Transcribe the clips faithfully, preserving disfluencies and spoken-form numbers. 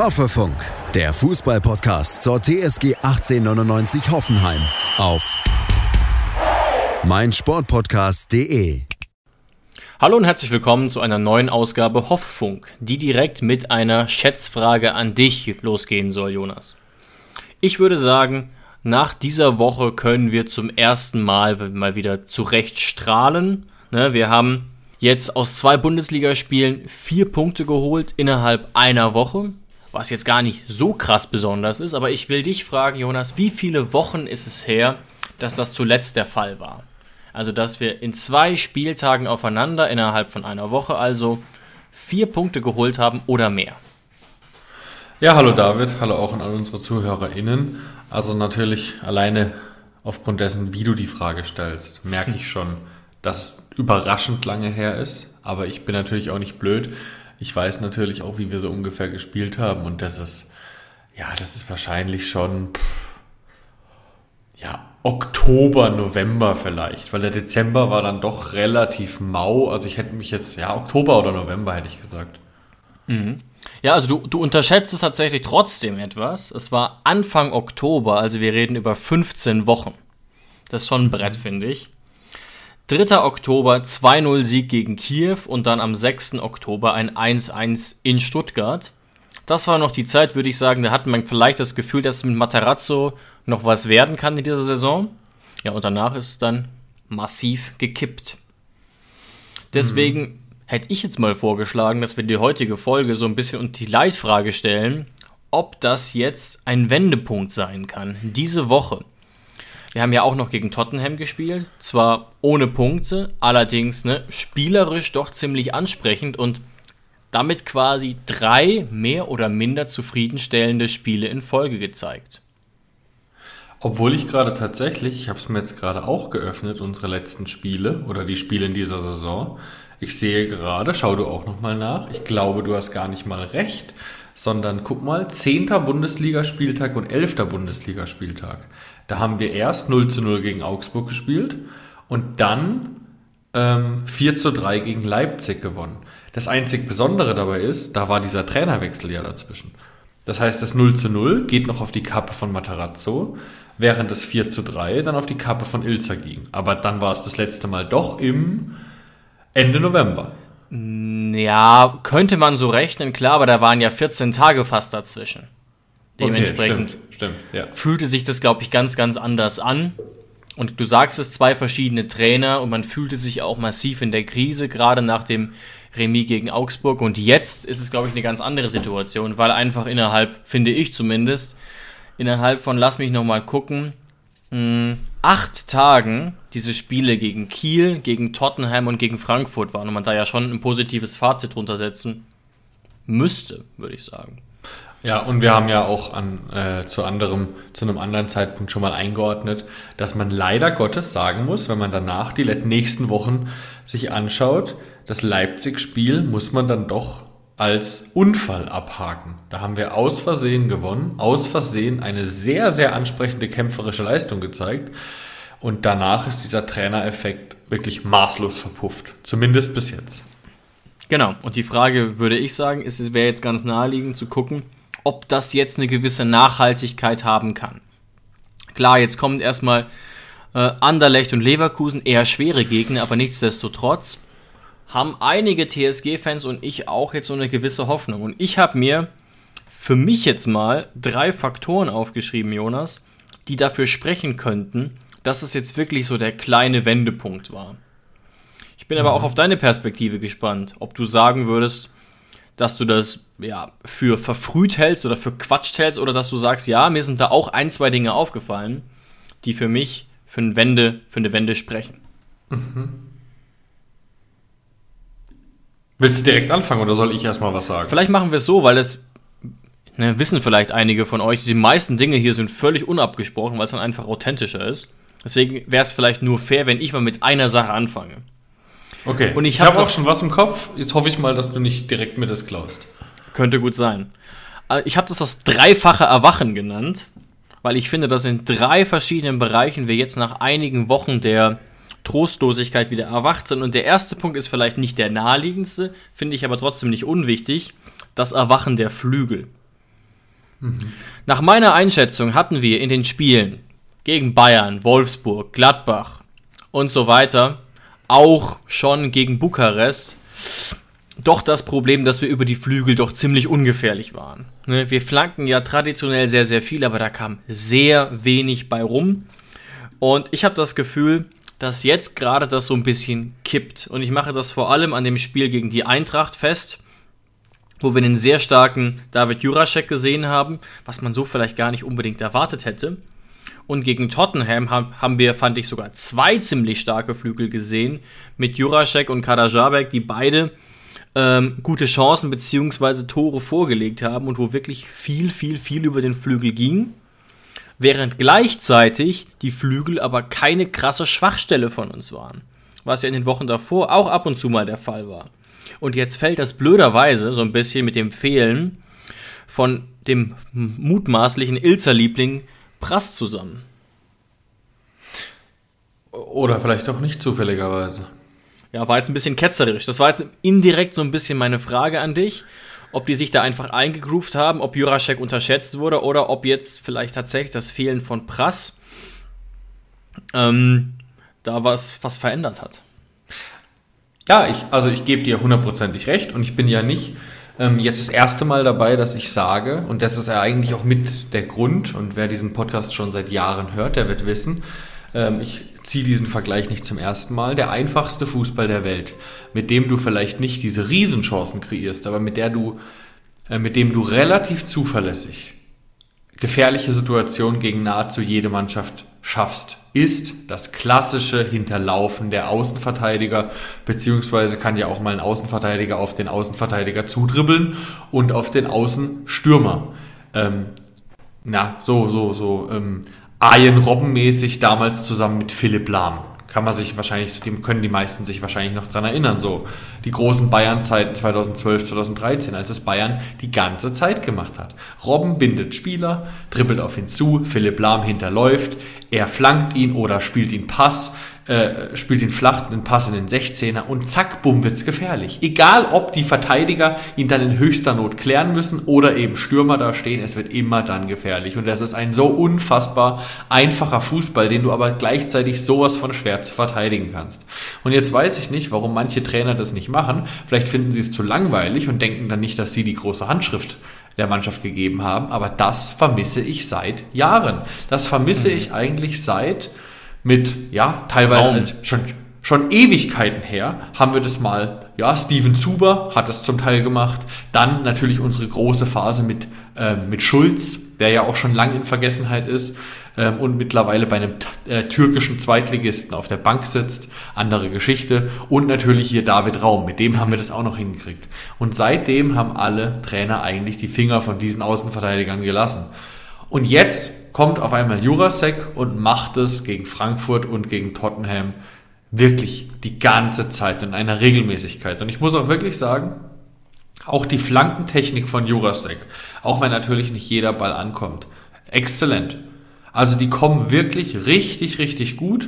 Hoffefunk, der Fußball-Podcast zur T S G achtzehnhundertneunundneunzig Hoffenheim auf meinsportpodcast punkt de. Hallo und herzlich willkommen zu einer neuen Ausgabe Hoffefunk, die direkt mit einer Schätzfrage an dich losgehen soll, Jonas. Ich würde sagen, nach dieser Woche können wir zum ersten Mal mal wieder zurecht strahlen. Ne, wir haben jetzt aus zwei Bundesligaspielen vier Punkte geholt innerhalb einer Woche, was jetzt gar nicht so krass besonders ist, aber ich will dich fragen, Jonas, wie viele Wochen ist es her, dass das zuletzt der Fall war? Also, dass wir in zwei Spieltagen aufeinander, innerhalb von einer Woche also, vier Punkte geholt haben oder mehr. Ja, hallo David, hallo auch an alle unsere ZuhörerInnen. Also natürlich alleine aufgrund dessen, wie du die Frage stellst, merke ich schon, dass es überraschend lange her ist. Aber ich bin natürlich auch nicht blöd. Ich weiß natürlich auch, wie wir so ungefähr gespielt haben. Und das ist, ja, das ist wahrscheinlich schon, pff, ja, Oktober, November vielleicht. Weil der Dezember war dann doch relativ mau. Also ich hätte mich jetzt, ja, Oktober oder November hätte ich gesagt. Mhm. Ja, also du, du unterschätzt es tatsächlich trotzdem etwas. Es war Anfang Oktober, also wir reden über fünfzehn Wochen. Das ist schon ein Brett, finde ich. dritter Oktober, zwei null Sieg gegen Kiew und dann am sechsten Oktober ein eins eins in Stuttgart. Das war noch die Zeit, würde ich sagen, da hat man vielleicht das Gefühl, dass mit Matarazzo noch was werden kann in dieser Saison. Ja, und danach ist es dann massiv gekippt. Deswegen mhm. hätte ich jetzt mal vorgeschlagen, dass wir die heutige Folge so ein bisschen unter die Leitfrage stellen, ob das jetzt ein Wendepunkt sein kann, diese Woche. Wir haben ja auch noch gegen Tottenham gespielt, zwar ohne Punkte, allerdings ne, spielerisch doch ziemlich ansprechend und damit quasi drei mehr oder minder zufriedenstellende Spiele in Folge gezeigt. Obwohl ich gerade tatsächlich, ich habe es mir jetzt gerade auch geöffnet, unsere letzten Spiele oder die Spiele in dieser Saison. Ich sehe gerade, schau du auch nochmal nach, ich glaube, du hast gar nicht mal recht, sondern guck mal, zehnter Bundesligaspieltag und elfter Bundesligaspieltag. Da haben wir erst null zu null gegen Augsburg gespielt und dann ähm, vier zu drei gegen Leipzig gewonnen. Das einzig Besondere dabei ist, da war dieser Trainerwechsel ja dazwischen. Das heißt, das null zu null geht noch auf die Kappe von Matarazzo, während das vier zu drei dann auf die Kappe von Ilzer ging. Aber dann war es das letzte Mal doch im Ende November. Ja, könnte man so rechnen, klar, aber da waren ja vierzehn Tage fast dazwischen. Dementsprechend okay, stimmt, stimmt, ja. fühlte sich das, glaube ich, ganz, ganz anders an. Und du sagst es, zwei verschiedene Trainer und man fühlte sich auch massiv in der Krise, gerade nach dem Remis gegen Augsburg. Und jetzt ist es, glaube ich, eine ganz andere Situation, weil einfach innerhalb, finde ich zumindest, innerhalb von, lass mich nochmal gucken, mh, acht Tagen diese Spiele gegen Kiel, gegen Tottenham und gegen Frankfurt waren und man da ja schon ein positives Fazit drunter setzen müsste, würde ich sagen. Ja, und wir haben ja auch an, äh, zu, anderem, zu einem anderen Zeitpunkt schon mal eingeordnet, dass man leider Gottes sagen muss, wenn man danach die nächsten Wochen sich anschaut, das Leipzig-Spiel muss man dann doch als Unfall abhaken. Da haben wir aus Versehen gewonnen, aus Versehen eine sehr, sehr ansprechende kämpferische Leistung gezeigt und danach ist dieser Trainereffekt wirklich maßlos verpufft, zumindest bis jetzt. Genau, und die Frage, würde ich sagen, ist, wäre jetzt ganz naheliegend zu gucken, ob das jetzt eine gewisse Nachhaltigkeit haben kann. Klar, jetzt kommen erstmal äh, Anderlecht und Leverkusen, eher schwere Gegner, aber nichtsdestotrotz haben einige T S G-Fans und ich auch jetzt so eine gewisse Hoffnung. Und ich habe mir für mich jetzt mal drei Faktoren aufgeschrieben, Jonas, die dafür sprechen könnten, dass es jetzt wirklich so der kleine Wendepunkt war. Ich bin mhm. aber auch auf deine Perspektive gespannt, ob du sagen würdest, dass du das ja für verfrüht hältst oder für Quatsch hältst oder dass du sagst, ja, mir sind da auch ein, zwei Dinge aufgefallen, die für mich für eine Wende, für eine Wende sprechen. Mhm. Willst du direkt anfangen oder soll ich erstmal was sagen? Vielleicht machen wir es so, weil das ne, wissen vielleicht einige von euch, die meisten Dinge hier sind völlig unabgesprochen, weil es dann einfach authentischer ist. Deswegen wäre es vielleicht nur fair, wenn ich mal mit einer Sache anfange. Okay, und ich, ich habe hab auch schon was im Kopf. Jetzt hoffe ich mal, dass du nicht direkt mir das klaust. Könnte gut sein. Ich habe das das dreifache Erwachen genannt, weil ich finde, dass in drei verschiedenen Bereichen wir jetzt nach einigen Wochen der Trostlosigkeit wieder erwacht sind. Und der erste Punkt ist vielleicht nicht der naheliegendste, finde ich aber trotzdem nicht unwichtig, das Erwachen der Flügel. Mhm. Nach meiner Einschätzung hatten wir in den Spielen gegen Bayern, Wolfsburg, Gladbach und so weiter, auch schon gegen Bukarest, doch das Problem, dass wir über die Flügel doch ziemlich ungefährlich waren. Wir flanken ja traditionell sehr, sehr viel, aber da kam sehr wenig bei rum. Und ich habe das Gefühl, dass jetzt gerade das so ein bisschen kippt. Und ich mache das vor allem an dem Spiel gegen die Eintracht fest, wo wir einen sehr starken David Jurasek gesehen haben, was man so vielleicht gar nicht unbedingt erwartet hätte. Und gegen Tottenham haben wir, fand ich, sogar zwei ziemlich starke Flügel gesehen, mit Jurasek und Kaderabek, die beide ähm, gute Chancen bzw. Tore vorgelegt haben und wo wirklich viel, viel, viel über den Flügel ging, während gleichzeitig die Flügel aber keine krasse Schwachstelle von uns waren, was ja in den Wochen davor auch ab und zu mal der Fall war. Und jetzt fällt das blöderweise so ein bisschen mit dem Fehlen von dem mutmaßlichen Ilzer-Liebling Prass zusammen. Oder vielleicht auch nicht zufälligerweise. Ja, war jetzt ein bisschen ketzerisch. Das war jetzt indirekt so ein bisschen meine Frage an dich, ob die sich da einfach eingegroovt haben, ob Jurasek unterschätzt wurde oder ob jetzt vielleicht tatsächlich das Fehlen von Prass ähm, da was, was verändert hat. Ja, ich, also ich gebe dir hundertprozentig recht und ich bin ja nicht ähm, jetzt das erste Mal dabei, dass ich sage, und das ist ja eigentlich auch mit der Grund, und wer diesen Podcast schon seit Jahren hört, der wird wissen, ähm, ich ziehe diesen Vergleich nicht zum ersten Mal, der einfachste Fußball der Welt, mit dem du vielleicht nicht diese Riesenchancen kreierst, aber mit der du, äh, mit dem du relativ zuverlässig gefährliche Situationen gegen nahezu jede Mannschaft schaffst, ist das klassische Hinterlaufen der Außenverteidiger, beziehungsweise kann ja auch mal ein Außenverteidiger auf den Außenverteidiger zudribbeln und auf den Außenstürmer. Ähm, na, so, so, so, ähm, Arjen Robben-mäßig damals zusammen mit Philipp Lahm. Kann man sich wahrscheinlich, dem können die meisten sich wahrscheinlich noch dran erinnern, so die großen Bayern-Zeiten zweitausendzwölf, zweitausenddreizehn, als es Bayern die ganze Zeit gemacht hat. Robben bindet Spieler, dribbelt auf ihn zu, Philipp Lahm hinterläuft, er flankt ihn oder spielt ihn Pass, äh, spielt ihn flach, einen Pass in den sechzehner und zack, bumm, wird's gefährlich. Egal, ob die Verteidiger ihn dann in höchster Not klären müssen oder eben Stürmer da stehen, es wird immer dann gefährlich. Und das ist ein so unfassbar einfacher Fußball, den du aber gleichzeitig sowas von schwer zu verteidigen kannst. Und jetzt weiß ich nicht, warum manche Trainer das nicht machen. Vielleicht finden sie es zu langweilig und denken dann nicht, dass sie die große Handschrift der Mannschaft gegeben haben, aber das vermisse ich seit Jahren. Das vermisse mhm. ich eigentlich seit mit, ja, teilweise als schon, schon Ewigkeiten her, haben wir das mal, ja, Steven Zuber hat das zum Teil gemacht, dann natürlich unsere große Phase mit, äh, mit Schulz, der ja auch schon lang in Vergessenheit ist ähm, und mittlerweile bei einem äh, türkischen Zweitligisten auf der Bank sitzt, andere Geschichte, und natürlich hier David Raum, mit dem haben wir das auch noch hingekriegt. Und seitdem haben alle Trainer eigentlich die Finger von diesen Außenverteidigern gelassen. Und jetzt kommt auf einmal Jurasek und macht es gegen Frankfurt und gegen Tottenham wirklich die ganze Zeit in einer Regelmäßigkeit. Und ich muss auch wirklich sagen, auch die Flankentechnik von Jurasek, auch wenn natürlich nicht jeder Ball ankommt, exzellent. Also die kommen wirklich richtig, richtig gut.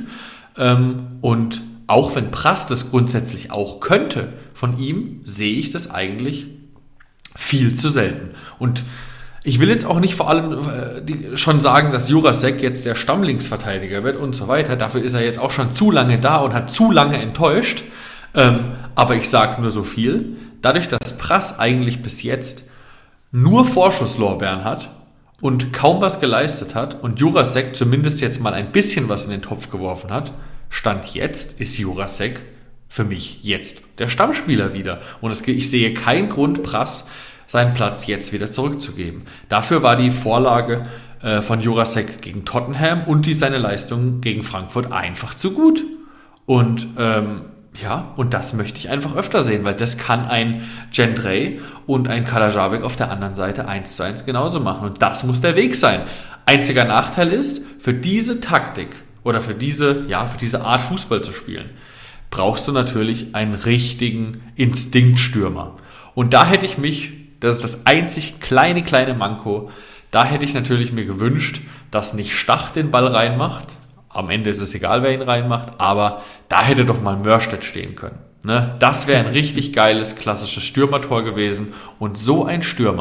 Und auch wenn Prass das grundsätzlich auch könnte, von ihm sehe ich das eigentlich viel zu selten. Und ich will jetzt auch nicht vor allem äh, die, schon sagen, dass Jurasek jetzt der Stammlinksverteidiger wird und so weiter. Dafür ist er jetzt auch schon zu lange da und hat zu lange enttäuscht. Ähm, aber ich sage nur so viel. Dadurch, dass Prass eigentlich bis jetzt nur Vorschusslorbeeren hat und kaum was geleistet hat und Jurasek zumindest jetzt mal ein bisschen was in den Topf geworfen hat, Stand jetzt ist Jurasek für mich jetzt der Stammspieler wieder. Und es, ich sehe keinen Grund, Prass seinen Platz jetzt wieder zurückzugeben. Dafür war die Vorlage äh, von Jurasek gegen Tottenham und die seine Leistung gegen Frankfurt einfach zu gut. Und ähm, ja, und das möchte ich einfach öfter sehen, weil das kann ein Gendrey und ein Kaderabek auf der anderen Seite eins zu eins genauso machen. Und das muss der Weg sein. Einziger Nachteil ist, für diese Taktik oder für diese, ja, für diese Art Fußball zu spielen, brauchst du natürlich einen richtigen Instinktstürmer. Und da hätte ich mich, das ist das einzig kleine, kleine Manko, da hätte ich natürlich mir gewünscht, dass nicht Stach den Ball reinmacht. Am Ende ist es egal, wer ihn reinmacht, aber da hätte doch mal Mörstedt stehen können. Ne? Das wäre ein richtig geiles, klassisches Stürmertor gewesen. Und so ein Stürmer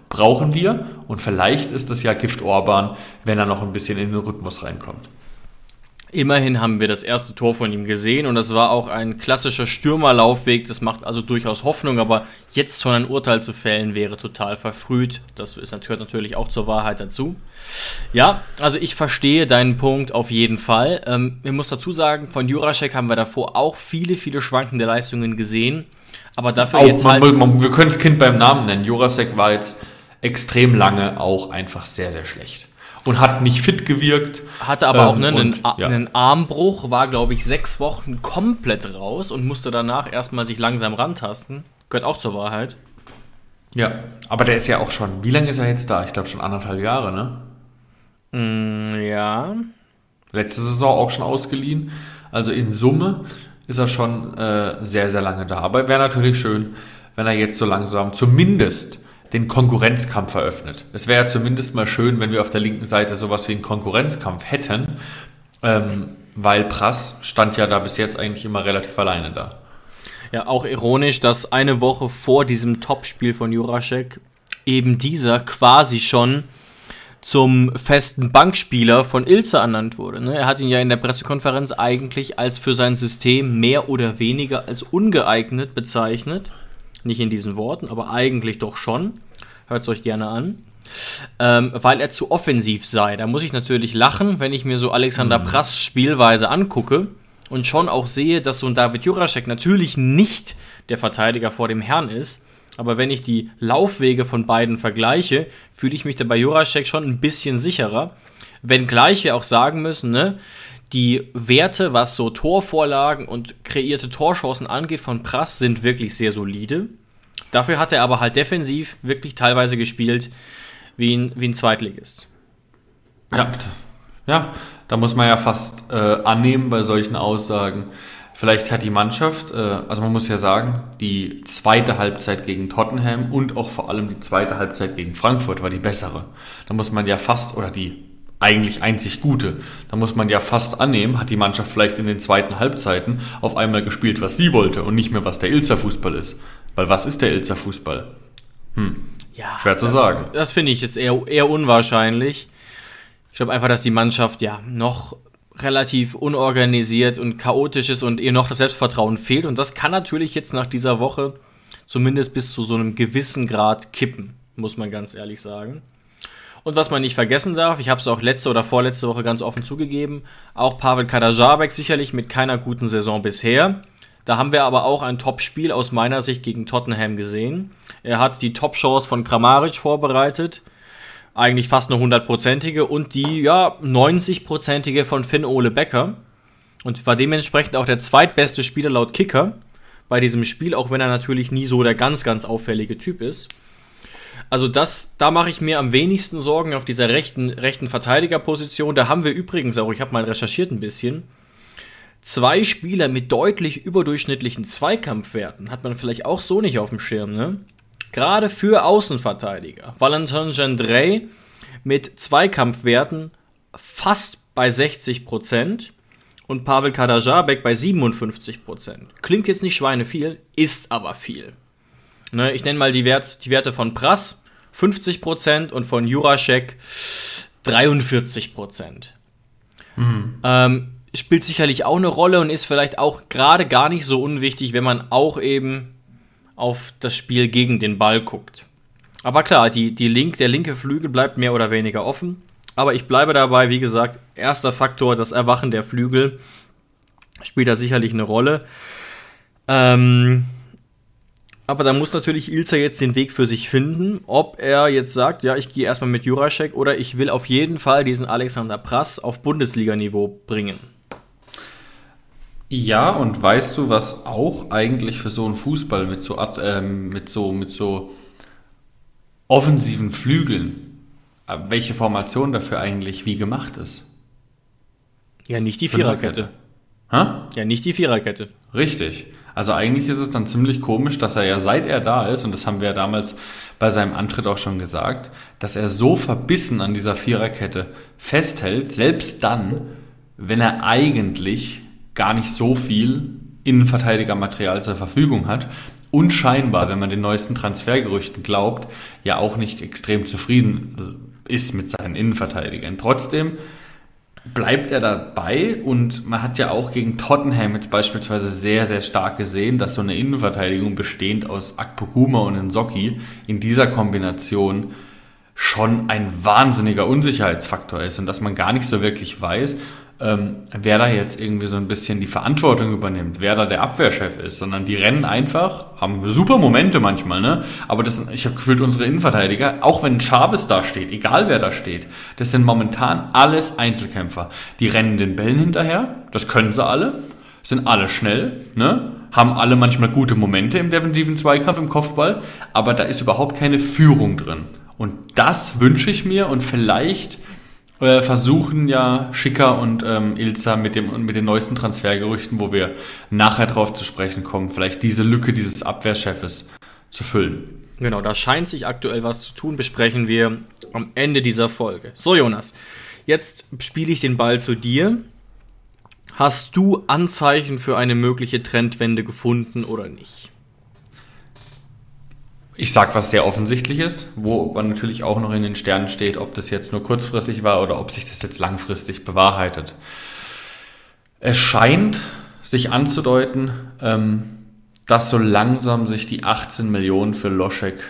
brauchen wir und vielleicht ist das ja Gift Orban, wenn er noch ein bisschen in den Rhythmus reinkommt. Immerhin haben wir das erste Tor von ihm gesehen und das war auch ein klassischer Stürmerlaufweg. Das macht also durchaus Hoffnung, aber jetzt schon ein Urteil zu fällen wäre total verfrüht. Das ist, gehört natürlich auch zur Wahrheit dazu. Ja, also ich verstehe deinen Punkt auf jeden Fall. Ähm, ich muss dazu sagen, von Jurasek haben wir davor auch viele, viele schwankende Leistungen gesehen. Aber dafür auch, jetzt man, halt... man, wir können das Kind beim Namen nennen. Jurasek war jetzt extrem lange auch einfach sehr, sehr schlecht. Und hat nicht fit gewirkt. Hatte aber ähm, auch ne, einen, und, ja. einen Armbruch, war, glaube ich, sechs Wochen komplett raus und musste danach erstmal sich langsam rantasten. Gehört auch zur Wahrheit. Ja, aber der ist ja auch schon, wie lange ist er jetzt da? Ich glaube schon anderthalb Jahre, ne? Mm, ja. Letzte Saison auch schon ausgeliehen. Also in Summe ist er schon äh, sehr, sehr lange da. Aber wäre natürlich schön, wenn er jetzt so langsam zumindest den Konkurrenzkampf eröffnet. Es wäre ja zumindest mal schön, wenn wir auf der linken Seite sowas wie einen Konkurrenzkampf hätten, ähm, weil Prass stand ja da bis jetzt eigentlich immer relativ alleine da. Ja, auch ironisch, dass eine Woche vor diesem Topspiel von Jurasek eben dieser quasi schon zum festen Bankspieler von Ilze ernannt wurde. Ne? Er hat ihn ja in der Pressekonferenz eigentlich als für sein System mehr oder weniger als ungeeignet bezeichnet. Nicht in diesen Worten, aber eigentlich doch schon. Hört es euch gerne an. Ähm, weil er zu offensiv sei. Da muss ich natürlich lachen, wenn ich mir so Alexander mhm. Prass Spielweise angucke und schon auch sehe, dass so ein David Jurasek natürlich nicht der Verteidiger vor dem Herrn ist. Aber wenn ich die Laufwege von beiden vergleiche, fühle ich mich da bei Jurasek schon ein bisschen sicherer. Wenngleich wir auch sagen müssen, ne, die Werte, was so Torvorlagen und kreierte Torchancen angeht, von Prass sind wirklich sehr solide. Dafür hat er aber halt defensiv wirklich teilweise gespielt wie ein, wie ein Zweitligist. Ja, ja, da muss man ja fast äh, annehmen bei solchen Aussagen. Vielleicht hat die Mannschaft, äh, also man muss ja sagen, die zweite Halbzeit gegen Tottenham und auch vor allem die zweite Halbzeit gegen Frankfurt war die bessere. Da muss man ja fast, oder die eigentlich einzig gute. Da muss man ja fast annehmen, hat die Mannschaft vielleicht in den zweiten Halbzeiten auf einmal gespielt, was sie wollte und nicht mehr, was der Ilzer Fußball ist. Weil was ist der Ilzer Fußball? Hm, ja, schwer zu sagen. Das finde ich jetzt eher, eher unwahrscheinlich. Ich glaube einfach, dass die Mannschaft ja noch relativ unorganisiert und chaotisch ist und ihr noch das Selbstvertrauen fehlt. Und das kann natürlich jetzt nach dieser Woche zumindest bis zu so einem gewissen Grad kippen, muss man ganz ehrlich sagen. Und was man nicht vergessen darf, ich habe es auch letzte oder vorletzte Woche ganz offen zugegeben, auch Pavel Kaderabek sicherlich mit keiner guten Saison bisher. Da haben wir aber auch ein Top-Spiel aus meiner Sicht gegen Tottenham gesehen. Er hat die Top-Chance von Kramaric vorbereitet, eigentlich fast eine hundertprozentige und die ja neunzigprozentige von Finn-Ole Becker und war dementsprechend auch der zweitbeste Spieler laut Kicker bei diesem Spiel, auch wenn er natürlich nie so der ganz, ganz auffällige Typ ist. Also das, da mache ich mir am wenigsten Sorgen auf dieser rechten, rechten Verteidigerposition. Da haben wir übrigens auch, ich habe mal recherchiert ein bisschen, zwei Spieler mit deutlich überdurchschnittlichen Zweikampfwerten. Hat man vielleicht auch so nicht auf dem Schirm, ne? Gerade für Außenverteidiger. Valentin Gendrey mit Zweikampfwerten fast bei sechzig Prozent und Pavel Kaderabek bei siebenundfünfzig Prozent. Klingt jetzt nicht schweineviel, ist aber viel. Ne, ich nenne mal die, Wert, die Werte von Prass, fünfzig Prozent und von Jurasek dreiundvierzig Prozent. Mhm. Ähm, spielt sicherlich auch eine Rolle und ist vielleicht auch gerade gar nicht so unwichtig, wenn man auch eben auf das Spiel gegen den Ball guckt. Aber klar, die, die Link, der linke Flügel bleibt mehr oder weniger offen. Aber ich bleibe dabei, wie gesagt, erster Faktor, das Erwachen der Flügel spielt da sicherlich eine Rolle. Ähm... Aber da muss natürlich Ilzer jetzt den Weg für sich finden, ob er jetzt sagt, ja, ich gehe erstmal mit Jurasek oder ich will auf jeden Fall diesen Alexander Prass auf Bundesliga-Niveau bringen. Ja, und weißt du, was auch eigentlich für so einen Fußball mit so, ähm, mit so, mit so offensiven Flügeln, welche Formation dafür eigentlich wie gemacht ist? Ja, nicht die Viererkette. Hä? Ja, nicht die Viererkette. Richtig. Also eigentlich ist es dann ziemlich komisch, dass er ja, seit er da ist, und das haben wir ja damals bei seinem Antritt auch schon gesagt, dass er so verbissen an dieser Viererkette festhält, selbst dann, wenn er eigentlich gar nicht so viel Innenverteidigermaterial zur Verfügung hat unscheinbar, wenn man den neuesten Transfergerüchten glaubt, ja auch nicht extrem zufrieden ist mit seinen Innenverteidigern. Trotzdem bleibt er dabei und man hat ja auch gegen Tottenham jetzt beispielsweise sehr, sehr stark gesehen, dass so eine Innenverteidigung bestehend aus Akpoguma und Nzonzi in dieser Kombination schon ein wahnsinniger Unsicherheitsfaktor ist und dass man gar nicht so wirklich weiß, ähm, wer da jetzt irgendwie so ein bisschen die Verantwortung übernimmt, wer da der Abwehrchef ist, sondern die rennen einfach, haben super Momente manchmal, ne? Aber das, ich habe gefühlt, unsere Innenverteidiger, auch wenn Chavez da steht, egal wer da steht, das sind momentan alles Einzelkämpfer. Die rennen den Bällen hinterher, das können sie alle, sind alle schnell, ne? Haben alle manchmal gute Momente im defensiven Zweikampf, im Kopfball, aber da ist überhaupt keine Führung drin. Und das wünsche ich mir und vielleicht äh, versuchen ja Schicker und ähm, Ilza mit, dem, mit den neuesten Transfergerüchten, wo wir nachher drauf zu sprechen kommen, vielleicht diese Lücke dieses Abwehrchefes zu füllen. Genau, da scheint sich aktuell was zu tun, besprechen wir am Ende dieser Folge. So, Jonas, jetzt spiele ich den Ball zu dir. Hast du Anzeichen für eine mögliche Trendwende gefunden oder nicht? Ich sag was sehr Offensichtliches, wo man natürlich auch noch in den Sternen steht, ob das jetzt nur kurzfristig war oder ob sich das jetzt langfristig bewahrheitet. Es scheint sich anzudeuten, ähm, dass so langsam sich die achtzehn Millionen für Loschek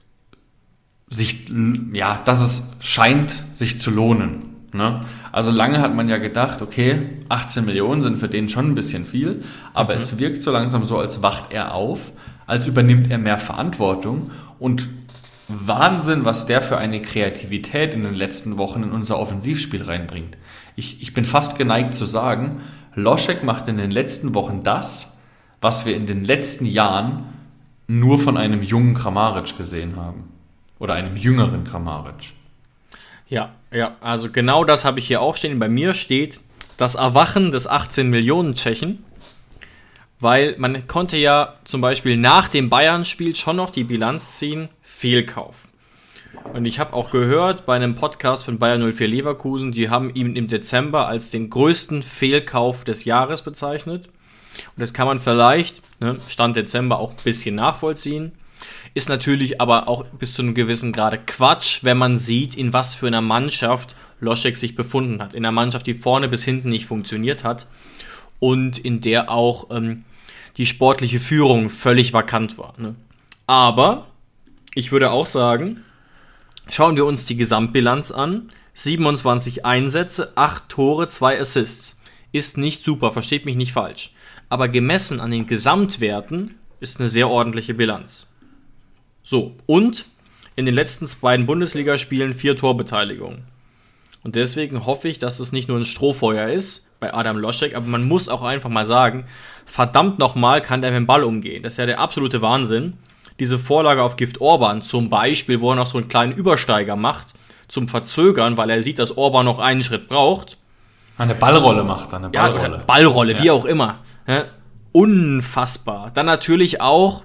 sich, ja, dass es scheint sich zu lohnen. Ne? Also lange hat man ja gedacht, okay, achtzehn Millionen sind für den schon ein bisschen viel, aber mhm. es wirkt so langsam so, als wacht er auf, als übernimmt er mehr Verantwortung und Wahnsinn, was der für eine Kreativität in den letzten Wochen in unser Offensivspiel reinbringt. Ich, ich bin fast geneigt zu sagen, Loschek macht in den letzten Wochen das, was wir in den letzten Jahren nur von einem jungen Kramaric gesehen haben. Oder einem jüngeren Kramaric. Ja, ja, also genau das habe ich hier auch stehen. Bei mir steht das Erwachen des achtzehn Millionen Tschechen. Weil man konnte ja zum Beispiel nach dem Bayern-Spiel schon noch die Bilanz ziehen, Fehlkauf. Und ich habe auch gehört bei einem Podcast von Bayer null vier Leverkusen, die haben ihn im Dezember als den größten Fehlkauf des Jahres bezeichnet. Und das kann man vielleicht, ne, Stand Dezember, auch ein bisschen nachvollziehen. Ist natürlich aber auch bis zu einem gewissen Grade Quatsch, wenn man sieht, in was für einer Mannschaft Loschek sich befunden hat. In einer Mannschaft, die vorne bis hinten nicht funktioniert hat. Und in der auch ähm, die sportliche Führung völlig vakant war. Ne? Aber ich würde auch sagen, schauen wir uns die Gesamtbilanz an. siebenundzwanzig Einsätze, acht Tore, zwei Assists. Ist nicht super, versteht mich nicht falsch. Aber gemessen an den Gesamtwerten ist eine sehr ordentliche Bilanz. So, und in den letzten beiden Bundesligaspielen vier Torbeteiligungen. Und deswegen hoffe ich, dass es nicht nur ein Strohfeuer ist bei Adam Loschek, aber man muss auch einfach mal sagen, verdammt nochmal kann der mit dem Ball umgehen. Das ist ja der absolute Wahnsinn. Diese Vorlage auf Gift Orban zum Beispiel, wo er noch so einen kleinen Übersteiger macht, zum Verzögern, weil er sieht, dass Orban noch einen Schritt braucht. Eine Ballrolle macht er, eine Ballrolle. Ja, oder Ballrolle, ja. Wie auch immer. Ja, unfassbar. Dann natürlich auch,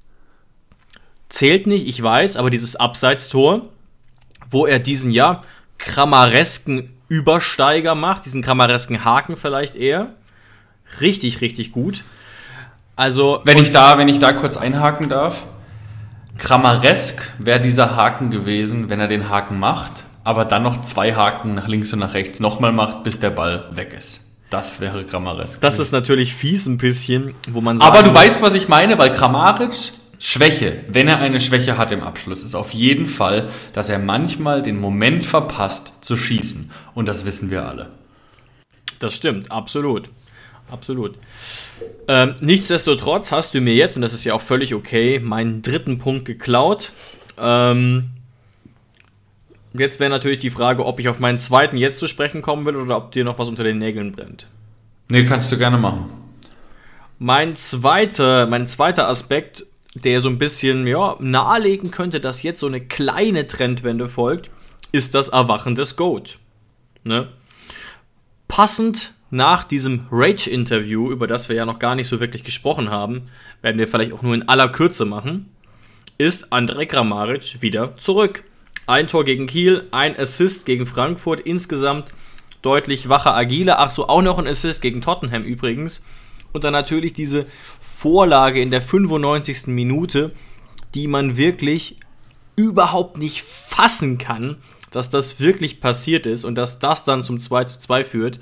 zählt nicht, ich weiß, aber dieses Abseitstor, wo er diesen, ja, kramaresken Übersteiger macht, diesen kramaresken Haken vielleicht eher. Richtig, richtig gut. Also, wenn ich da, wenn ich da kurz einhaken darf, kramaresk wäre dieser Haken gewesen, wenn er den Haken macht, aber dann noch zwei Haken nach links und nach rechts nochmal macht, bis der Ball weg ist. Das wäre Kramaresk. Das ist natürlich fies ein bisschen, wo man sagt. Aber du weißt, was ich meine, weil Kramaric Schwäche, wenn er eine Schwäche hat im Abschluss, ist auf jeden Fall, dass er manchmal den Moment verpasst zu schießen. Und das wissen wir alle. Das stimmt, absolut. Absolut. Ähm, nichtsdestotrotz hast du mir jetzt, und das ist ja auch völlig okay, meinen dritten Punkt geklaut. Ähm, jetzt wäre natürlich die Frage, ob ich auf meinen zweiten jetzt zu sprechen kommen will oder ob dir noch was unter den Nägeln brennt. Nee, kannst du gerne machen. Mein zweiter, mein zweiter Aspekt, der so ein bisschen ja, nahelegen könnte, dass jetzt so eine kleine Trendwende folgt, ist das Erwachen des GOAT. Ne? Passend nach diesem Rage-Interview, über das wir ja noch gar nicht so wirklich gesprochen haben, werden wir vielleicht auch nur in aller Kürze machen, ist Andrej Kramaric wieder zurück. Ein Tor gegen Kiel, ein Assist gegen Frankfurt, insgesamt deutlich wacher, agiler. Ach so, auch noch ein Assist gegen Tottenham übrigens. Und dann natürlich diese Vorlage in der fünfundneunzigsten Minute, die man wirklich überhaupt nicht fassen kann, dass das wirklich passiert ist und dass das dann zum zwei zu zwei führt.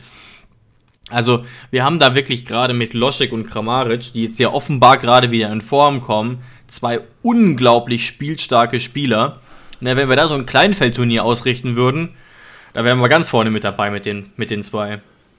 Also wir haben da wirklich gerade mit Loschek und Kramaric, die jetzt ja offenbar gerade wieder in Form kommen, zwei unglaublich spielstarke Spieler. Na, wenn wir da so ein Kleinfeldturnier ausrichten würden, da wären wir ganz vorne mit dabei mit den, mit den zwei.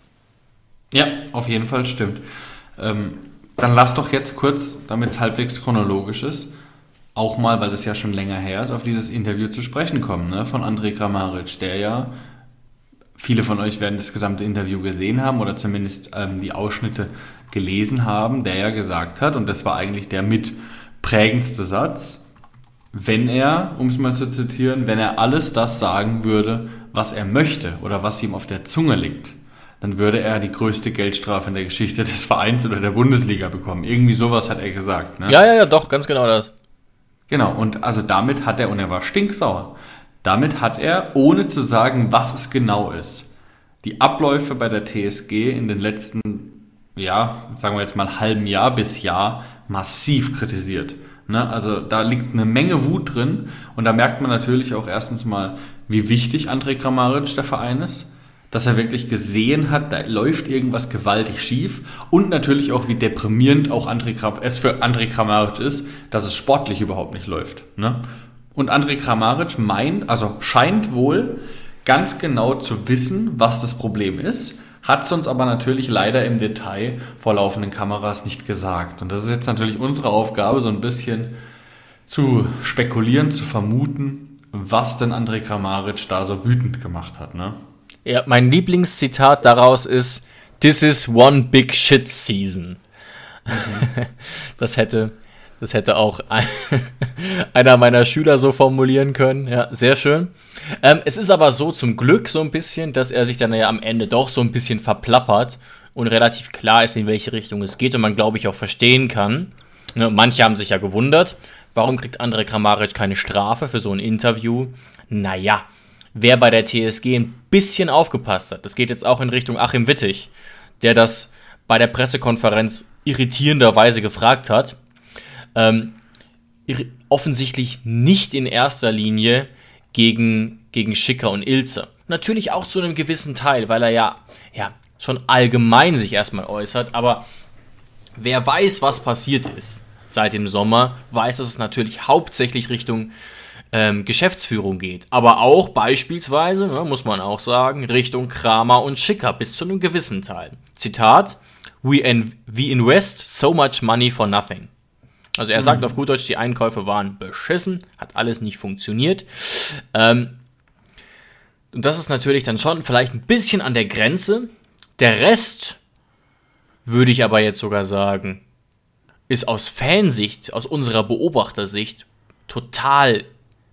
Ja, auf jeden Fall stimmt. Ähm, dann lass doch jetzt kurz, damit es halbwegs chronologisch ist, auch mal, weil das ja schon länger her ist, auf dieses Interview zu sprechen kommen, ne, von Andrej Kramaric, der ja, viele von euch werden das gesamte Interview gesehen haben oder zumindest ähm, die Ausschnitte gelesen haben, der ja gesagt hat, und das war eigentlich der mitprägendste Satz, wenn er, um es mal zu zitieren, wenn er alles das sagen würde, was er möchte oder was ihm auf der Zunge liegt, dann würde er die größte Geldstrafe in der Geschichte des Vereins oder der Bundesliga bekommen. Irgendwie sowas hat er gesagt. Ne? Ja, ja, ja, doch, ganz genau das. Genau, und also damit hat er, und er war stinksauer, damit hat er, ohne zu sagen, was es genau ist, die Abläufe bei der T S G in den letzten, ja, sagen wir jetzt mal halben Jahr bis Jahr massiv kritisiert. Ne? Also da liegt eine Menge Wut drin und da merkt man natürlich auch erstens mal, wie wichtig Andrej Kramaric der Verein ist, dass er wirklich gesehen hat, da läuft irgendwas gewaltig schief und natürlich auch, wie deprimierend auch Andrej Kram- es für Andrej Kramaric ist, dass es sportlich überhaupt nicht läuft. Ne? Und Andrej Kramaric meint, also scheint wohl ganz genau zu wissen, was das Problem ist, hat es uns aber natürlich leider im Detail vor laufenden Kameras nicht gesagt. Und das ist jetzt natürlich unsere Aufgabe, so ein bisschen zu spekulieren, zu vermuten, was denn Andrej Kramaric da so wütend gemacht hat, ne? Ja, mein Lieblingszitat daraus ist: "This is one big shit season." Mhm. Das hätte, das hätte auch ein, einer meiner Schüler so formulieren können. Ja, sehr schön. Ähm, es ist aber so zum Glück so ein bisschen, dass er sich dann ja am Ende doch so ein bisschen verplappert und relativ klar ist, in welche Richtung es geht und man, glaube ich, auch verstehen kann. Ne, manche haben sich ja gewundert, warum kriegt Andrej Kramaric keine Strafe für so ein Interview? Naja, wer bei der T S G ein bisschen aufgepasst hat, das geht jetzt auch in Richtung Achim Wittig, der das bei der Pressekonferenz irritierenderweise gefragt hat, ähm, offensichtlich nicht in erster Linie gegen, gegen Schicker und Ilze. Natürlich auch zu einem gewissen Teil, weil er ja, ja schon allgemein sich erstmal äußert, aber wer weiß, was passiert ist seit dem Sommer, weiß, dass es natürlich hauptsächlich Richtung ähm, Geschäftsführung geht. Aber auch beispielsweise, ne, muss man auch sagen, Richtung Kramer und Schicker bis zu einem gewissen Teil. Zitat: We, in, we invest so much money for nothing. Also er sagt mhm. auf gut Deutsch, die Einkäufe waren beschissen, hat alles nicht funktioniert. Ähm, und das ist natürlich dann schon vielleicht ein bisschen an der Grenze. Der Rest, würde ich aber jetzt sogar sagen, ist aus Fansicht, aus unserer Beobachtersicht total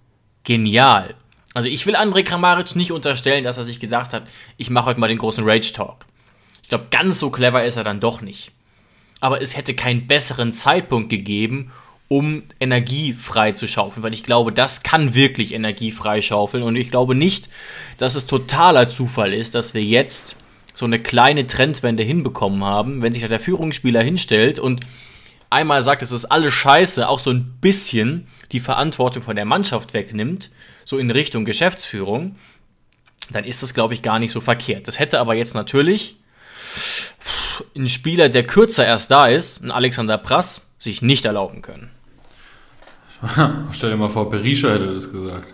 genial. Also ich will Andrej Kramaric nicht unterstellen, dass er sich gedacht hat, ich mache heute mal den großen Rage-Talk. Ich glaube, ganz so clever ist er dann doch nicht. Aber es hätte keinen besseren Zeitpunkt gegeben, um Energie frei zu schaufeln, weil ich glaube, das kann wirklich Energie freischaufeln und ich glaube nicht, dass es totaler Zufall ist, dass wir jetzt so eine kleine Trendwende hinbekommen haben, wenn sich da der Führungsspieler hinstellt und einmal sagt, es ist alles scheiße, auch so ein bisschen die Verantwortung von der Mannschaft wegnimmt, so in Richtung Geschäftsführung, dann ist das, glaube ich, gar nicht so verkehrt. Das hätte aber jetzt natürlich ein Spieler, der kürzer erst da ist, ein Alexander Prass, sich nicht erlauben können. Stell dir mal vor, Berisha hätte das gesagt.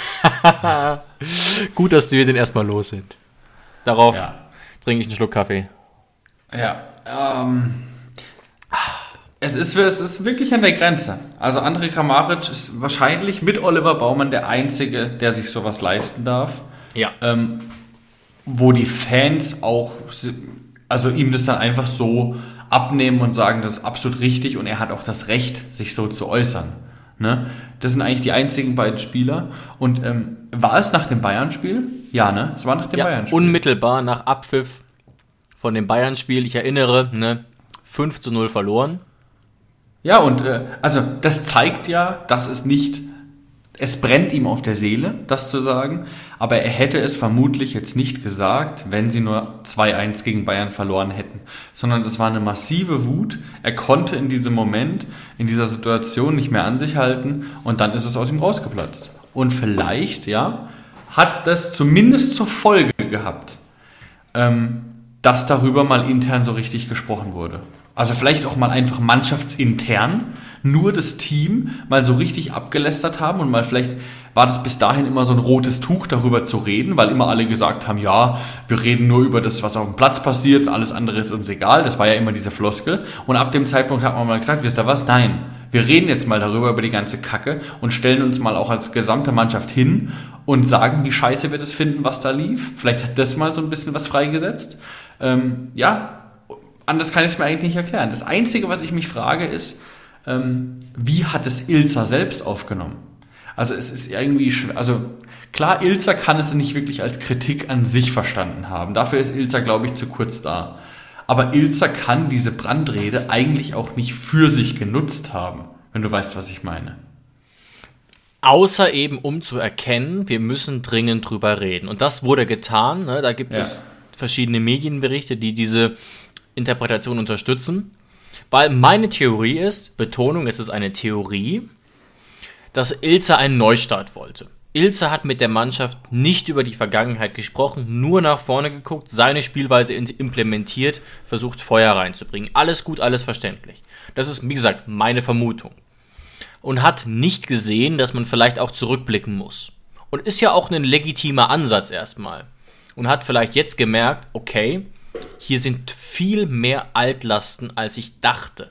Gut, dass wir den erstmal los sind. Darauf ja. trinke ich einen Schluck Kaffee. Ja, ähm... Es ist, es ist wirklich an der Grenze. Also Andrej Kramaric ist wahrscheinlich mit Oliver Baumann der Einzige, der sich sowas leisten darf. Ja. Ähm, wo die Fans auch, also ihm das dann einfach so abnehmen und sagen, das ist absolut richtig und er hat auch das Recht, sich so zu äußern. Ne? Das sind eigentlich die einzigen beiden Spieler. Und ähm, war es nach dem Bayern-Spiel? Ja, ne? Es war nach dem ja, Bayern-Spiel. Unmittelbar nach Abpfiff von dem Bayern-Spiel. Ich erinnere, ne? fünf zu null verloren. Ja, und äh, also das zeigt ja, dass es nicht es brennt ihm auf der Seele, das zu sagen, aber er hätte es vermutlich jetzt nicht gesagt, wenn sie nur zwei eins gegen Bayern verloren hätten, sondern das war eine massive Wut. Er konnte in diesem Moment, in dieser Situation nicht mehr an sich halten und dann ist es aus ihm rausgeplatzt. Und vielleicht, ja, hat das zumindest zur Folge gehabt, ähm, dass darüber mal intern so richtig gesprochen wurde. Also vielleicht auch mal einfach mannschaftsintern nur das Team mal so richtig abgelästert haben und mal vielleicht war das bis dahin immer so ein rotes Tuch, darüber zu reden, weil immer alle gesagt haben, ja, wir reden nur über das, was auf dem Platz passiert und alles andere ist uns egal. Das war ja immer diese Floskel. Und ab dem Zeitpunkt hat man mal gesagt, wisst ihr was? Nein, wir reden jetzt mal darüber, über die ganze Kacke und stellen uns mal auch als gesamte Mannschaft hin und sagen, wie scheiße wir das finden, was da lief. Vielleicht hat das mal so ein bisschen was freigesetzt. Ähm, ja, anders kann ich es mir eigentlich nicht erklären. Das Einzige, was ich mich frage, ist, ähm, wie hat es Ilzer selbst aufgenommen? Also es ist irgendwie, schwer, also klar, Ilzer kann es nicht wirklich als Kritik an sich verstanden haben. Dafür ist Ilzer, glaube ich, zu kurz da. Aber Ilzer kann diese Brandrede eigentlich auch nicht für sich genutzt haben, wenn du weißt, was ich meine. Außer eben, um zu erkennen, wir müssen dringend drüber reden. Und das wurde getan. Ne? Da gibt ja. es verschiedene Medienberichte, die diese Interpretation unterstützen. Weil meine Theorie ist, Betonung, es ist eine Theorie, dass Ilzer einen Neustart wollte. Ilzer hat mit der Mannschaft nicht über die Vergangenheit gesprochen, nur nach vorne geguckt, seine Spielweise implementiert, versucht Feuer reinzubringen. Alles gut, alles verständlich. Das ist, wie gesagt, meine Vermutung. Und hat nicht gesehen, dass man vielleicht auch zurückblicken muss. Und ist ja auch ein legitimer Ansatz erstmal. Und hat vielleicht jetzt gemerkt, okay, hier sind viel mehr Altlasten, als ich dachte.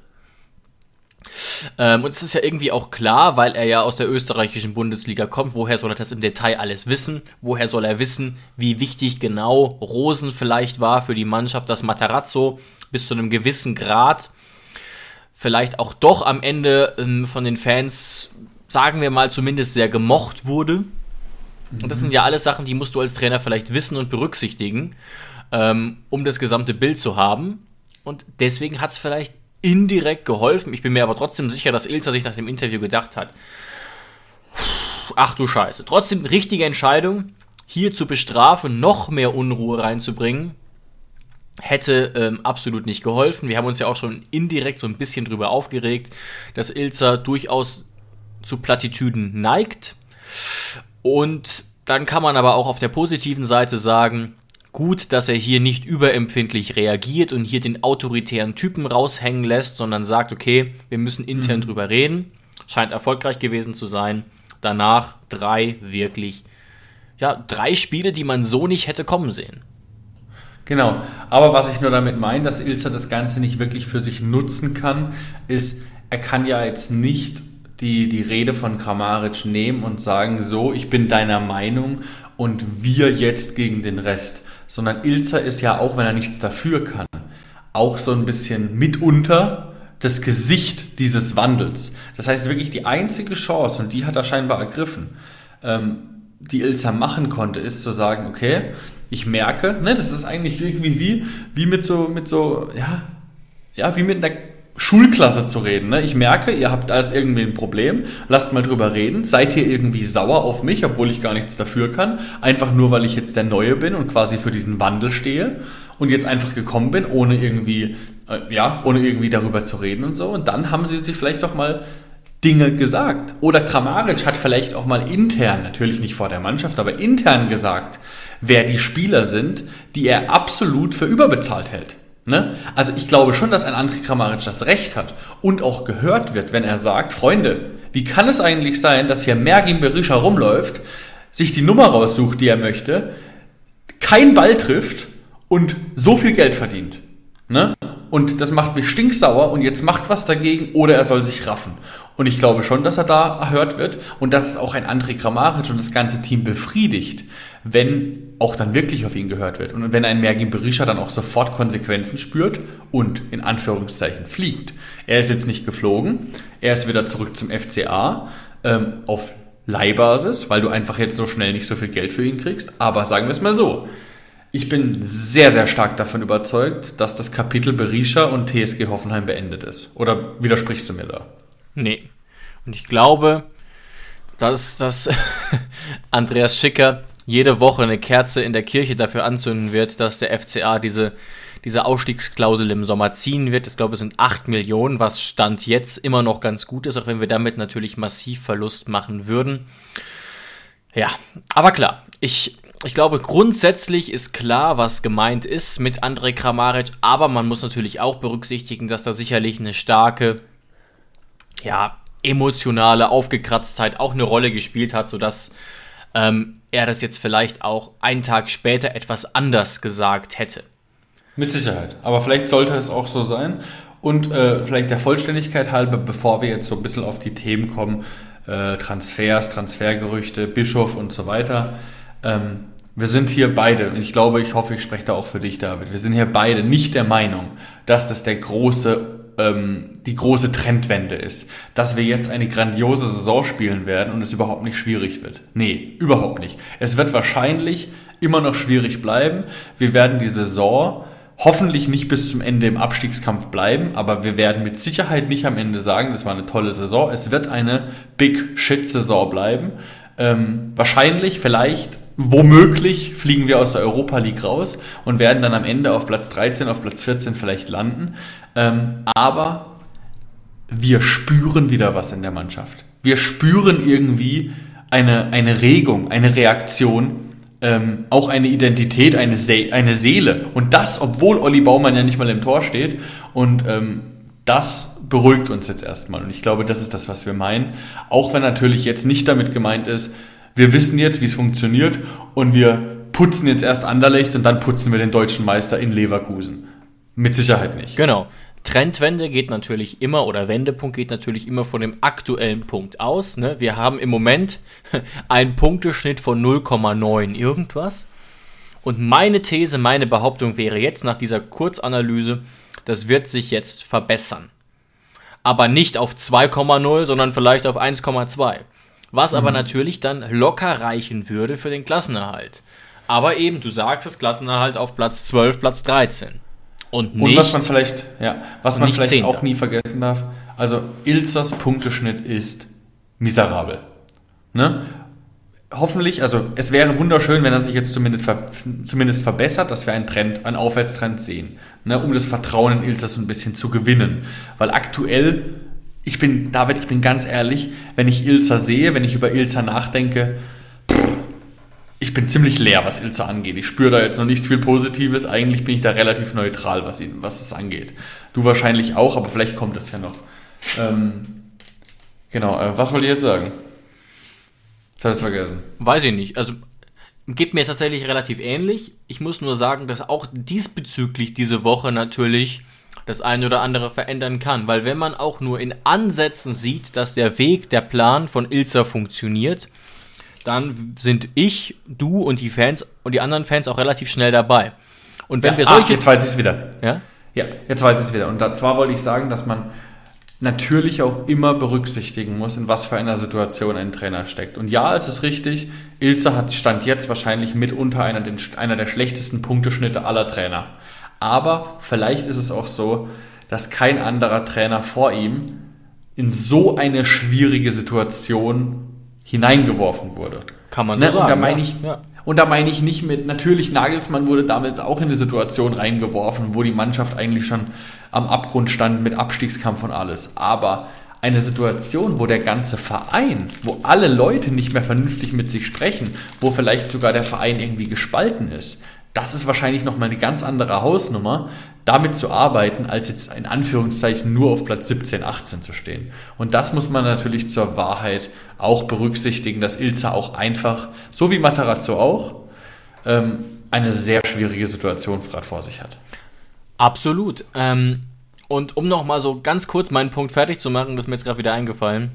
Ähm, und es ist ja irgendwie auch klar, weil er ja aus der österreichischen Bundesliga kommt. Woher soll er das im Detail alles wissen? Woher soll er wissen, wie wichtig genau Rosen vielleicht war für die Mannschaft, dass Matarazzo bis zu einem gewissen Grad vielleicht auch doch am Ende ähm, von den Fans, sagen wir mal, zumindest sehr gemocht wurde. Mhm. Und das sind ja alles Sachen, die musst du als Trainer vielleicht wissen und berücksichtigen, ähm, um das gesamte Bild zu haben. Und deswegen hat es vielleicht indirekt geholfen. Ich bin mir aber trotzdem sicher, dass Ilzer sich nach dem Interview gedacht hat, ach du Scheiße. Trotzdem richtige Entscheidung, hier zu bestrafen, noch mehr Unruhe reinzubringen, hätte ähm, absolut nicht geholfen. Wir haben uns ja auch schon indirekt so ein bisschen drüber aufgeregt, dass Ilzer durchaus zu Plattitüden neigt. Und dann kann man aber auch auf der positiven Seite sagen, gut, dass er hier nicht überempfindlich reagiert und hier den autoritären Typen raushängen lässt, sondern sagt, okay, wir müssen intern mhm. drüber reden. Scheint erfolgreich gewesen zu sein. Danach drei wirklich, ja, drei Spiele, die man so nicht hätte kommen sehen. Genau, aber was ich nur damit meine, dass Ilzer das Ganze nicht wirklich für sich nutzen kann, ist, er kann ja jetzt nicht die, die Rede von Kramaric nehmen und sagen, so, ich bin deiner Meinung und wir jetzt gegen den Rest. Sondern Ilzer ist ja auch, wenn er nichts dafür kann, auch so ein bisschen mitunter das Gesicht dieses Wandels. Das heißt wirklich die einzige Chance, und die hat er scheinbar ergriffen, ähm, die Ilzer machen konnte, ist zu sagen, okay, ich merke, ne, das ist eigentlich irgendwie wie, wie mit so, mit so, ja, ja, wie mit einer Schulklasse zu reden. Ne? Ich merke, ihr habt alles irgendwie ein Problem, lasst mal drüber reden, seid ihr irgendwie sauer auf mich, obwohl ich gar nichts dafür kann, einfach nur, weil ich jetzt der Neue bin und quasi für diesen Wandel stehe und jetzt einfach gekommen bin, ohne irgendwie, äh, ja, ohne irgendwie darüber zu reden und so. Und dann haben sie sich vielleicht auch mal Dinge gesagt. Oder Kramaric hat vielleicht auch mal intern, natürlich nicht vor der Mannschaft, aber intern gesagt, wer die Spieler sind, die er absolut für überbezahlt hält. Ne? Also ich glaube schon, dass ein André Kramaric das Recht hat und auch gehört wird, wenn er sagt, Freunde, wie kann es eigentlich sein, dass hier Mergin Berisha rumläuft, sich die Nummer raussucht, die er möchte, keinen Ball trifft und so viel Geld verdient. Ne? Und das macht mich stinksauer und jetzt macht was dagegen oder er soll sich raffen. Und ich glaube schon, dass er da erhört wird und dass es auch ein André Kramaric und das ganze Team befriedigt, wenn auch dann wirklich auf ihn gehört wird. Und wenn ein Mergin Berisha dann auch sofort Konsequenzen spürt und in Anführungszeichen fliegt. Er ist jetzt nicht geflogen, er ist wieder zurück zum F C A ähm, auf Leihbasis, weil du einfach jetzt so schnell nicht so viel Geld für ihn kriegst. Aber sagen wir es mal so, ich bin sehr, sehr stark davon überzeugt, dass das Kapitel Berisha und T S G Hoffenheim beendet ist. Oder widersprichst du mir da? Nee. Und ich glaube, dass, dass Andreas Schicker jede Woche eine Kerze in der Kirche dafür anzünden wird, dass der F C A diese, diese Ausstiegsklausel im Sommer ziehen wird. Ich glaube, es sind acht Millionen, was Stand jetzt immer noch ganz gut ist, auch wenn wir damit natürlich massiv Verlust machen würden. Ja, aber klar, ich, ich glaube, grundsätzlich ist klar, was gemeint ist mit Andrej Kramaric, aber man muss natürlich auch berücksichtigen, dass da sicherlich eine starke, ja, emotionale Aufgekratztheit auch eine Rolle gespielt hat, sodass ähm, er das jetzt vielleicht auch einen Tag später etwas anders gesagt hätte. Mit Sicherheit. Aber vielleicht sollte es auch so sein. Und äh, vielleicht der Vollständigkeit halber, bevor wir jetzt so ein bisschen auf die Themen kommen, äh, Transfers, Transfergerüchte, Bischof und so weiter. Ähm, wir sind hier beide, und ich glaube, ich hoffe, ich spreche da auch für dich, David, wir sind hier beide nicht der Meinung, dass das der große die große Trendwende ist, dass wir jetzt eine grandiose Saison spielen werden und es überhaupt nicht schwierig wird. Nee, überhaupt nicht. Es wird wahrscheinlich immer noch schwierig bleiben. Wir werden die Saison hoffentlich nicht bis zum Ende im Abstiegskampf bleiben, aber wir werden mit Sicherheit nicht am Ende sagen, das war eine tolle Saison. Es wird eine Big-Shit-Saison bleiben. Ähm, wahrscheinlich, vielleicht, womöglich fliegen wir aus der Europa League raus und werden dann am Ende auf Platz dreizehn, auf Platz vierzehn vielleicht landen. Ähm, aber wir spüren wieder was in der Mannschaft. Wir spüren irgendwie eine, eine Regung, eine Reaktion, ähm, auch eine Identität, eine, See- eine Seele. Und das, obwohl Olli Baumann ja nicht mal im Tor steht. Und ähm, das beruhigt uns jetzt erstmal. Und ich glaube, das ist das, was wir meinen. Auch wenn natürlich jetzt nicht damit gemeint ist, wir wissen jetzt, wie es funktioniert und wir putzen jetzt erst Anderlecht und dann putzen wir den deutschen Meister in Leverkusen. Mit Sicherheit nicht. Genau. Trendwende geht natürlich immer, oder Wendepunkt geht natürlich immer von dem aktuellen Punkt aus. Ne? Wir haben im Moment einen Punkteschnitt von null Komma neun irgendwas. Und meine These, meine Behauptung wäre jetzt nach dieser Kurzanalyse, das wird sich jetzt verbessern. Aber nicht auf zwei Komma null, sondern vielleicht auf eins Komma zwei. Was mhm. aber natürlich dann locker reichen würde für den Klassenerhalt. Aber eben, du sagst es, Klassenerhalt auf Platz zwölf, Platz dreizehn. Und, nicht, und was man vielleicht, ja, was man vielleicht Zehnter. auch nie vergessen darf, also Ilzers Punkteschnitt ist miserabel. Ne? Hoffentlich, also es wäre wunderschön, wenn er sich jetzt zumindest, ver, zumindest verbessert, dass wir einen Trend, einen Aufwärtstrend sehen, ne, um das Vertrauen in Ilzer so ein bisschen zu gewinnen. Weil aktuell, ich bin, David, ich bin ganz ehrlich, wenn ich Ilzer sehe, wenn ich über Ilzer nachdenke, ich bin ziemlich leer, was Ilzer angeht. Ich spüre da jetzt noch nicht viel Positives. Eigentlich bin ich da relativ neutral, was, ihn, was es angeht. Du wahrscheinlich auch, aber vielleicht kommt es ja noch. Ähm, genau, äh, was wollte ich jetzt sagen? Ich habe es vergessen. Weiß ich nicht. Also geht mir tatsächlich relativ ähnlich. Ich muss nur sagen, dass auch diesbezüglich diese Woche natürlich das eine oder andere verändern kann. Weil wenn man auch nur in Ansätzen sieht, dass der Weg, der Plan von Ilzer funktioniert, dann sind ich, du und die Fans und die anderen Fans auch relativ schnell dabei. Und wenn ja, wir solche... Ah, jetzt weiß ich es wieder. Ja? Ja, jetzt weiß ich es wieder. Und da, zwar wollte ich sagen, dass man natürlich auch immer berücksichtigen muss, in was für einer Situation ein Trainer steckt. Und ja, es ist richtig, Ilzer hat Stand jetzt wahrscheinlich mitunter einer, den, einer der schlechtesten Punkteschnitte aller Trainer. Aber vielleicht ist es auch so, dass kein anderer Trainer vor ihm in so eine schwierige Situation hineingeworfen wurde. Kann man so ne? sagen. Und da meine ja. ich, ja. und da meine ich nicht mit, natürlich Nagelsmann wurde damals auch in eine Situation reingeworfen, wo die Mannschaft eigentlich schon am Abgrund stand mit Abstiegskampf und alles. Aber eine Situation, wo der ganze Verein, wo alle Leute nicht mehr vernünftig mit sich sprechen, wo vielleicht sogar der Verein irgendwie gespalten ist, das ist wahrscheinlich nochmal eine ganz andere Hausnummer, damit zu arbeiten, als jetzt in Anführungszeichen nur auf Platz siebzehn, achtzehn zu stehen. Und das muss man natürlich zur Wahrheit auch berücksichtigen, dass Ilzer auch einfach, so wie Matarazzo auch, ähm, eine sehr schwierige Situation gerade vor sich hat. Absolut. Ähm, und um nochmal so ganz kurz meinen Punkt fertig zu machen, das ist mir jetzt gerade wieder eingefallen.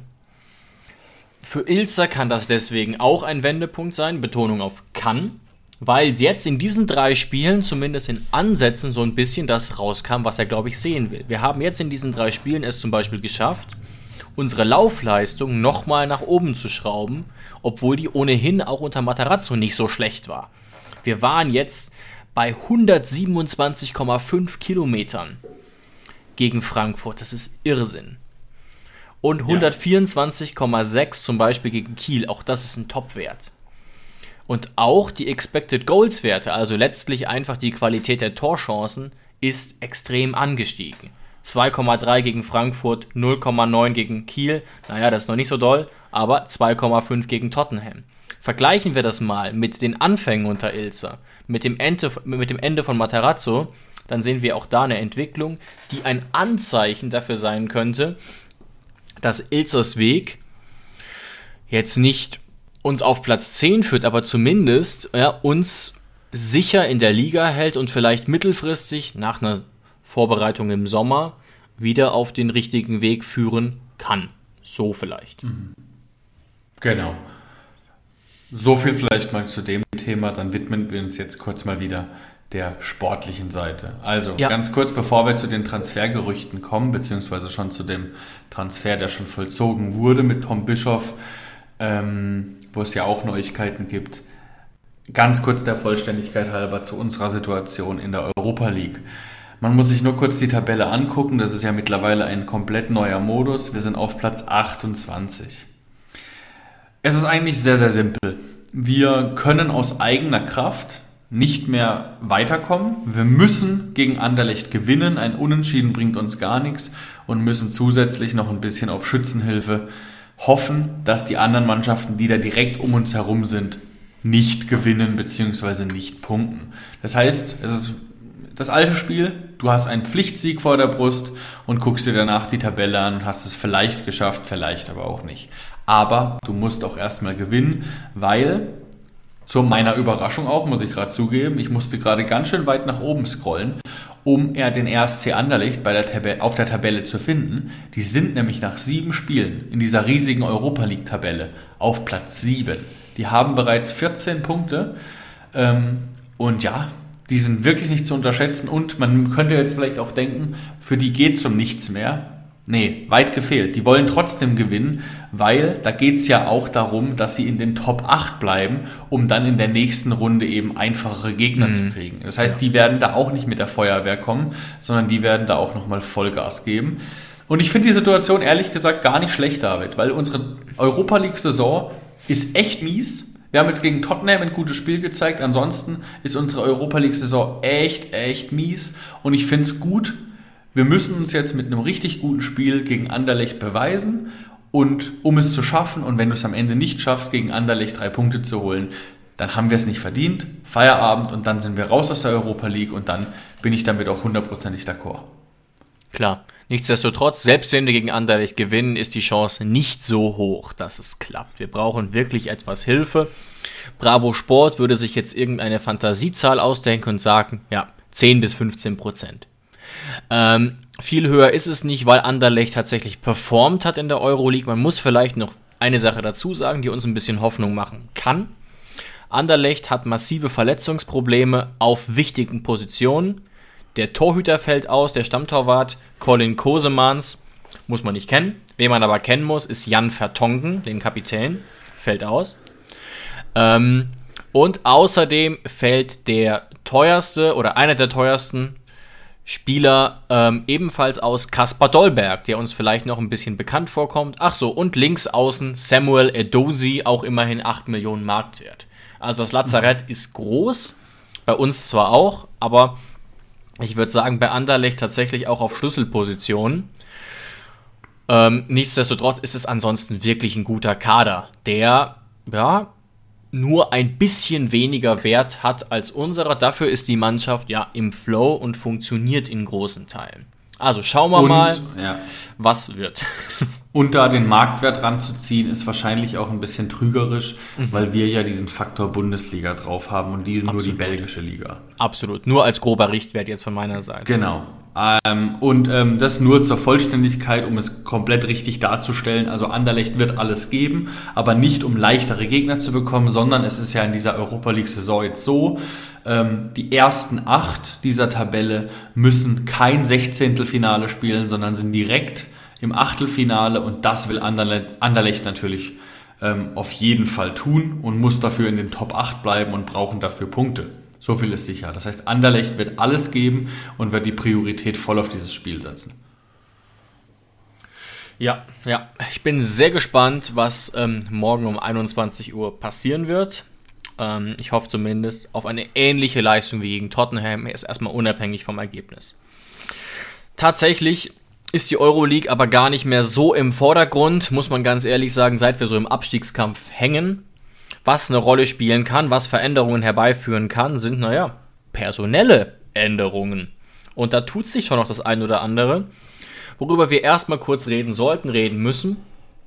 Für Ilzer kann das deswegen auch ein Wendepunkt sein, Betonung auf kann, weil jetzt in diesen drei Spielen zumindest in Ansätzen so ein bisschen das rauskam, was er, glaube ich, sehen will. Wir haben jetzt in diesen drei Spielen es zum Beispiel geschafft, unsere Laufleistung nochmal nach oben zu schrauben, obwohl die ohnehin auch unter Matarazzo nicht so schlecht war. Wir waren jetzt bei hundertsiebenundzwanzig Komma fünf Kilometern gegen Frankfurt. Das ist Irrsinn. und hundertvierundzwanzig Komma sechs zum Beispiel gegen Kiel. Auch das ist ein Top-Wert. Und auch die Expected Goals-Werte, also letztlich einfach die Qualität der Torchancen, ist extrem angestiegen. zwei Komma drei gegen Frankfurt, null Komma neun gegen Kiel, naja, das ist noch nicht so doll, aber zwei Komma fünf gegen Tottenham. Vergleichen wir das mal mit den Anfängen unter Ilzer, mit dem Ende, mit dem Ende von Matarazzo, dann sehen wir auch da eine Entwicklung, die ein Anzeichen dafür sein könnte, dass Ilzers Weg jetzt nicht uns auf Platz zehn führt, aber zumindest ja, uns sicher in der Liga hält und vielleicht mittelfristig nach einer Vorbereitung im Sommer wieder auf den richtigen Weg führen kann. So vielleicht. Genau. So viel vielleicht mal zu dem Thema, dann widmen wir uns jetzt kurz mal wieder der sportlichen Seite. Also ja. Ganz kurz, bevor wir zu den Transfergerüchten kommen, beziehungsweise schon zu dem Transfer, der schon vollzogen wurde mit Tom Bischoff, ähm, wo es ja auch Neuigkeiten gibt. Ganz kurz der Vollständigkeit halber zu unserer Situation in der Europa League. Man muss sich nur kurz die Tabelle angucken, das ist ja mittlerweile ein komplett neuer Modus. Wir sind auf Platz achtundzwanzig. Es ist eigentlich sehr, sehr simpel. Wir können aus eigener Kraft nicht mehr weiterkommen. Wir müssen gegen Anderlecht gewinnen. Ein Unentschieden bringt uns gar nichts und müssen zusätzlich noch ein bisschen auf Schützenhilfe hoffen, dass die anderen Mannschaften, die da direkt um uns herum sind, nicht gewinnen bzw. nicht punkten. Das heißt, es ist das alte Spiel, du hast einen Pflichtsieg vor der Brust und guckst dir danach die Tabelle an und hast es vielleicht geschafft, vielleicht aber auch nicht. Aber du musst auch erstmal gewinnen, weil, zu meiner Überraschung auch, muss ich gerade zugeben, ich musste gerade ganz schön weit nach oben scrollen, um er den R S C Anderlecht bei der Tab- auf der Tabelle zu finden. Die sind nämlich nach sieben Spielen in dieser riesigen Europa League-Tabelle auf Platz sieben. Die haben bereits vierzehn Punkte ähm, und ja, die sind wirklich nicht zu unterschätzen und man könnte jetzt vielleicht auch denken, für die geht es um nichts mehr. Nee, weit gefehlt. Die wollen trotzdem gewinnen, weil da geht es ja auch darum, dass sie in den Top acht bleiben, um dann in der nächsten Runde eben einfachere Gegner mhm. zu kriegen. Das heißt, die werden da auch nicht mit der Feuerwehr kommen, sondern die werden da auch nochmal Vollgas geben. Und ich finde die Situation ehrlich gesagt gar nicht schlecht, David, weil unsere Europa League-Saison ist echt mies. Wir haben jetzt gegen Tottenham ein gutes Spiel gezeigt. Ansonsten ist unsere Europa League-Saison echt, echt mies. Und ich finde es gut, wir müssen uns jetzt mit einem richtig guten Spiel gegen Anderlecht beweisen. Und um es zu schaffen, und wenn du es am Ende nicht schaffst, gegen Anderlecht drei Punkte zu holen, dann haben wir es nicht verdient. Feierabend und dann sind wir raus aus der Europa League und dann bin ich damit auch hundertprozentig d'accord. Klar. Nichtsdestotrotz, selbst wenn wir gegen Anderlecht gewinnen, ist die Chance nicht so hoch, dass es klappt. Wir brauchen wirklich etwas Hilfe. Bravo Sport würde sich jetzt irgendeine Fantasiezahl ausdenken und sagen, ja, zehn bis fünfzehn Prozent. Ähm, viel höher ist es nicht, weil Anderlecht tatsächlich performt hat in der Euroleague. Man muss vielleicht noch eine Sache dazu sagen, die uns ein bisschen Hoffnung machen kann. Anderlecht hat massive Verletzungsprobleme auf wichtigen Positionen. Der Torhüter fällt aus, der Stammtorwart Colin Kosemans, muss man nicht kennen. Wen man aber kennen muss, ist Jan Vertongen, den Kapitän, fällt aus. Ähm, und außerdem fällt der teuerste oder einer der teuersten Spieler ähm, ebenfalls aus, Kaspar Dolberg, der uns vielleicht noch ein bisschen bekannt vorkommt. Ach so, und links außen Samuel Edozie, auch immerhin acht Millionen Marktwert. Also das Lazarett mhm. ist groß, bei uns zwar auch, aber ich würde sagen, bei Anderlecht tatsächlich auch auf Schlüsselpositionen. Ähm, nichtsdestotrotz ist es ansonsten wirklich ein guter Kader, der ja nur ein bisschen weniger Wert hat als unserer. Dafür ist die Mannschaft ja im Flow und funktioniert in großen Teilen. Also schauen wir und, mal, ja. was wird. Und da den Marktwert ranzuziehen, ist wahrscheinlich auch ein bisschen trügerisch, mhm. weil wir ja diesen Faktor Bundesliga drauf haben und die sind nur die belgische Liga. Absolut, nur als grober Richtwert jetzt von meiner Seite. Genau. Ähm, und ähm, das nur zur Vollständigkeit, um es komplett richtig darzustellen. Also Anderlecht wird alles geben, aber nicht um leichtere Gegner zu bekommen, sondern es ist ja in dieser Europa League-Saison jetzt so, ähm, die ersten acht dieser Tabelle müssen kein Sechzehntelfinale spielen, sondern sind direkt im Achtelfinale und das will Anderlecht, Anderlecht natürlich ähm, auf jeden Fall tun und muss dafür in den Top acht bleiben und brauchen dafür Punkte. So viel ist sicher. Das heißt, Anderlecht wird alles geben und wird die Priorität voll auf dieses Spiel setzen. Ja, ja. Ich bin sehr gespannt, was ähm, morgen um einundzwanzig Uhr passieren wird. Ähm, ich hoffe zumindest auf eine ähnliche Leistung wie gegen Tottenham, ist erstmal unabhängig vom Ergebnis. Tatsächlich ist die Euroleague aber gar nicht mehr so im Vordergrund, muss man ganz ehrlich sagen, seit wir so im Abstiegskampf hängen. Was eine Rolle spielen kann, was Veränderungen herbeiführen kann, sind, naja, personelle Änderungen. Und da tut sich schon noch das ein oder andere. Worüber wir erstmal kurz reden sollten, reden müssen,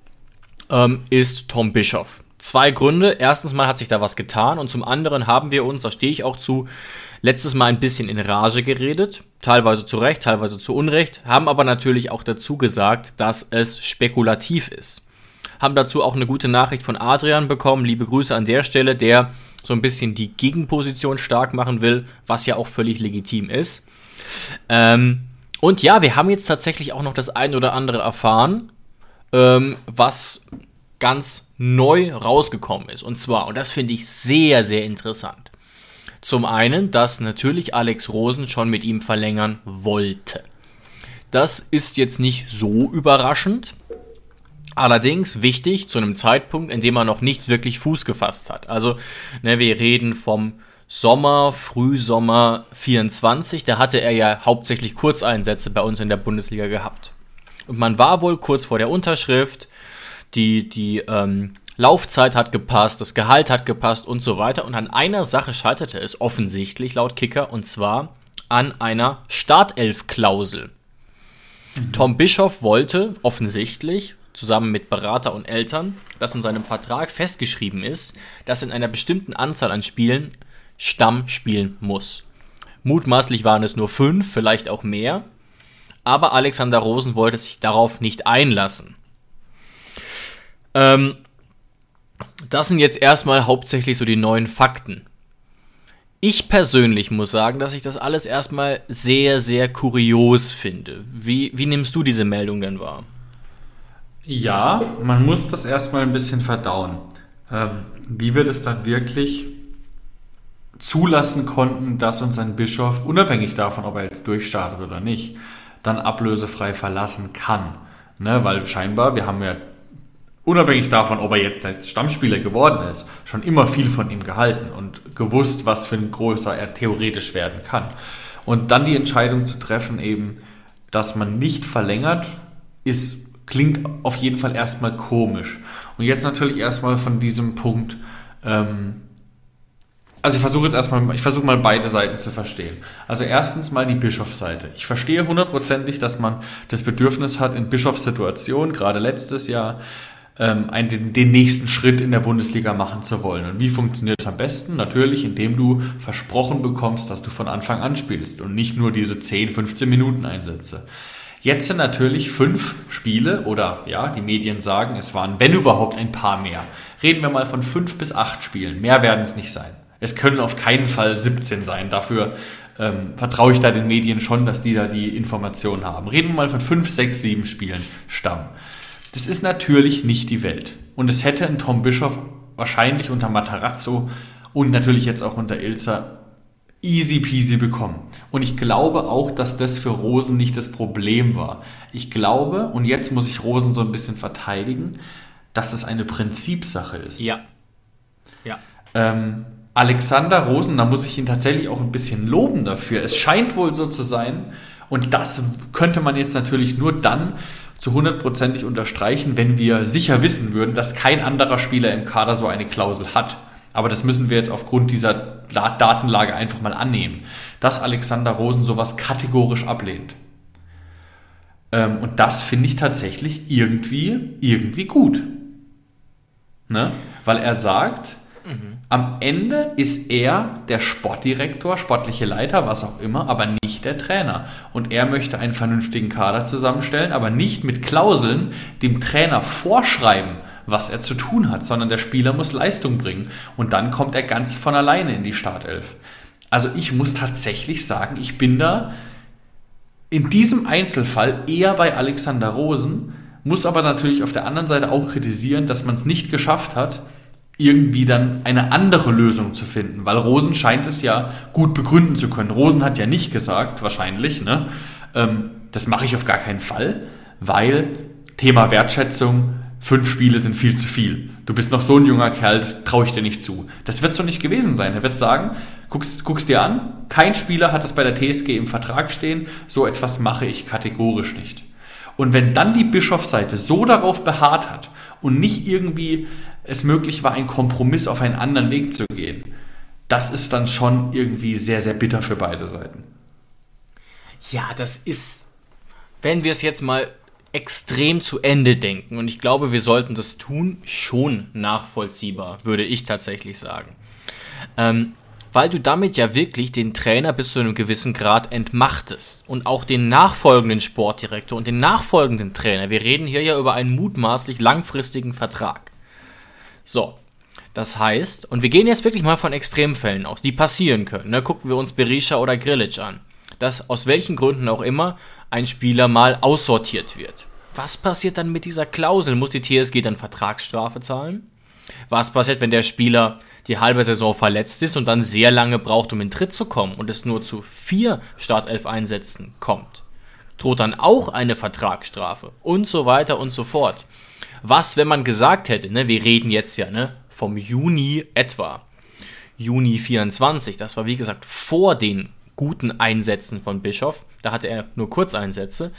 ähm, ist Tom Bischoff. Zwei Gründe. Erstens mal hat sich da was getan und zum anderen haben wir uns, da stehe ich auch zu, letztes Mal ein bisschen in Rage geredet. Teilweise zu Recht, teilweise zu Unrecht. Haben aber natürlich auch dazu gesagt, dass es spekulativ ist. Haben dazu auch eine gute Nachricht von Adrian bekommen. Liebe Grüße an der Stelle, der so ein bisschen die Gegenposition stark machen will, was ja auch völlig legitim ist. Ähm, und ja, wir haben jetzt tatsächlich auch noch das ein oder andere erfahren, ähm, was ganz neu rausgekommen ist. Und zwar, und das finde ich sehr, sehr interessant. Zum einen, dass natürlich Alex Rosen schon mit ihm verlängern wollte. Das ist jetzt nicht so überraschend. Allerdings wichtig zu einem Zeitpunkt, in dem er noch nicht wirklich Fuß gefasst hat. Also, ne, wir reden vom Sommer, Frühsommer vierundzwanzig. Da hatte er ja hauptsächlich Kurzeinsätze bei uns in der Bundesliga gehabt. Und man war wohl kurz vor der Unterschrift. Die, die ähm, Laufzeit hat gepasst, das Gehalt hat gepasst und so weiter. Und an einer Sache scheiterte es offensichtlich laut Kicker, und zwar an einer Startelf-Klausel. Mhm. Tom Bischoff wollte offensichtlich zusammen mit Berater und Eltern, dass in seinem Vertrag festgeschrieben ist, dass in einer bestimmten Anzahl an Spielen Stamm spielen muss. Mutmaßlich waren es nur fünf, vielleicht auch mehr, aber Alexander Rosen wollte sich darauf nicht einlassen. Ähm, das sind jetzt erstmal hauptsächlich so die neuen Fakten. Ich persönlich muss sagen, dass ich das alles erstmal sehr, sehr kurios finde. Wie, wie nimmst du diese Meldung denn wahr? Ja, man muss das erstmal ein bisschen verdauen. Ähm, wie wir das dann wirklich zulassen konnten, dass uns ein Bischof, unabhängig davon, ob er jetzt durchstartet oder nicht, dann ablösefrei verlassen kann. Ne, weil scheinbar, wir haben ja unabhängig davon, ob er jetzt als Stammspieler geworden ist, schon immer viel von ihm gehalten und gewusst, was für ein großer er theoretisch werden kann. Und dann die Entscheidung zu treffen, eben, dass man nicht verlängert, ist klingt auf jeden Fall erstmal komisch. Und jetzt natürlich erstmal von diesem Punkt, ähm, also ich versuche jetzt erstmal, ich versuche mal beide Seiten zu verstehen. Also erstens mal die Bischofsseite. Ich verstehe hundertprozentig, dass man das Bedürfnis hat, in Bischofs Situation, gerade letztes Jahr, ähm, einen, den, den nächsten Schritt in der Bundesliga machen zu wollen. Und wie funktioniert es am besten? Natürlich, indem du versprochen bekommst, dass du von Anfang an spielst und nicht nur diese zehn, fünfzehn Minuten Einsätze. Jetzt sind natürlich fünf Spiele oder ja, die Medien sagen, es waren, wenn überhaupt, ein paar mehr. Reden wir mal von fünf bis acht Spielen. Mehr werden es nicht sein. Es können auf keinen Fall siebzehn sein. Dafür ähm, vertraue ich da den Medien schon, dass die da die Informationen haben. Reden wir mal von fünf, sechs, sieben Spielen Stamm. Das ist natürlich nicht die Welt. Und es hätte ein Tom Bischoff wahrscheinlich unter Matarazzo und natürlich jetzt auch unter Ilzer easy peasy bekommen. Und ich glaube auch, dass das für Rosen nicht das Problem war. Ich glaube, und jetzt muss ich Rosen so ein bisschen verteidigen, dass es eine Prinzipsache ist. Ja. Ja. Ähm, Alexander Rosen, da muss ich ihn tatsächlich auch ein bisschen loben dafür. Es scheint wohl so zu sein, und das könnte man jetzt natürlich nur dann zu hundertprozentig unterstreichen, wenn wir sicher wissen würden, dass kein anderer Spieler im Kader so eine Klausel hat. Aber das müssen wir jetzt aufgrund dieser Datenlage einfach mal annehmen, dass Alexander Rosen sowas kategorisch ablehnt. Ähm, und das finde ich tatsächlich irgendwie, irgendwie gut. Ne? Weil er sagt, mhm. am Ende ist er der Sportdirektor, sportliche Leiter, was auch immer, aber nicht der Trainer. Und er möchte einen vernünftigen Kader zusammenstellen, aber nicht mit Klauseln dem Trainer vorschreiben, was er zu tun hat, sondern der Spieler muss Leistung bringen. Und dann kommt er ganz von alleine in die Startelf. Also ich muss tatsächlich sagen, ich bin da in diesem Einzelfall eher bei Alexander Rosen, muss aber natürlich auf der anderen Seite auch kritisieren, dass man es nicht geschafft hat, irgendwie dann eine andere Lösung zu finden, weil Rosen scheint es ja gut begründen zu können. Rosen hat ja nicht gesagt, wahrscheinlich, ne, ähm, das mache ich auf gar keinen Fall, weil Thema Wertschätzung, fünf Spiele sind viel zu viel. Du bist noch so ein junger Kerl, das traue ich dir nicht zu. Das wird so nicht gewesen sein. Er wird sagen, guck's, guck's dir an, kein Spieler hat das bei der T S G im Vertrag stehen, so etwas mache ich kategorisch nicht. Und wenn dann die Bischof-Seite so darauf beharrt hat und nicht irgendwie es möglich war, einen Kompromiss auf einen anderen Weg zu gehen, das ist dann schon irgendwie sehr, sehr bitter für beide Seiten. Ja, das ist, wenn wir es jetzt mal extrem zu Ende denken, und ich glaube, wir sollten das tun, schon nachvollziehbar, würde ich tatsächlich sagen. Ähm, weil du damit ja wirklich den Trainer bis zu einem gewissen Grad entmachtest und auch den nachfolgenden Sportdirektor und den nachfolgenden Trainer. Wir reden hier ja über einen mutmaßlich langfristigen Vertrag. So, das heißt, und wir gehen jetzt wirklich mal von Extremfällen aus, die passieren können. Ne? Gucken wir uns Berisha oder Grilic an, dass aus welchen Gründen auch immer ein Spieler mal aussortiert wird. Was passiert dann mit dieser Klausel? Muss die T S G dann Vertragsstrafe zahlen? Was passiert, wenn der Spieler die halbe Saison verletzt ist und dann sehr lange braucht, um in Tritt zu kommen und es nur zu vier Startelf-Einsätzen kommt? Droht dann auch eine Vertragsstrafe und so weiter und so fort. Was, wenn man gesagt hätte, ne, wir reden jetzt ja ne, vom Juni etwa, Juni vierundzwanzig, das war wie gesagt vor den guten Einsätzen von Bischof, da hatte er nur Kurzeinsätze.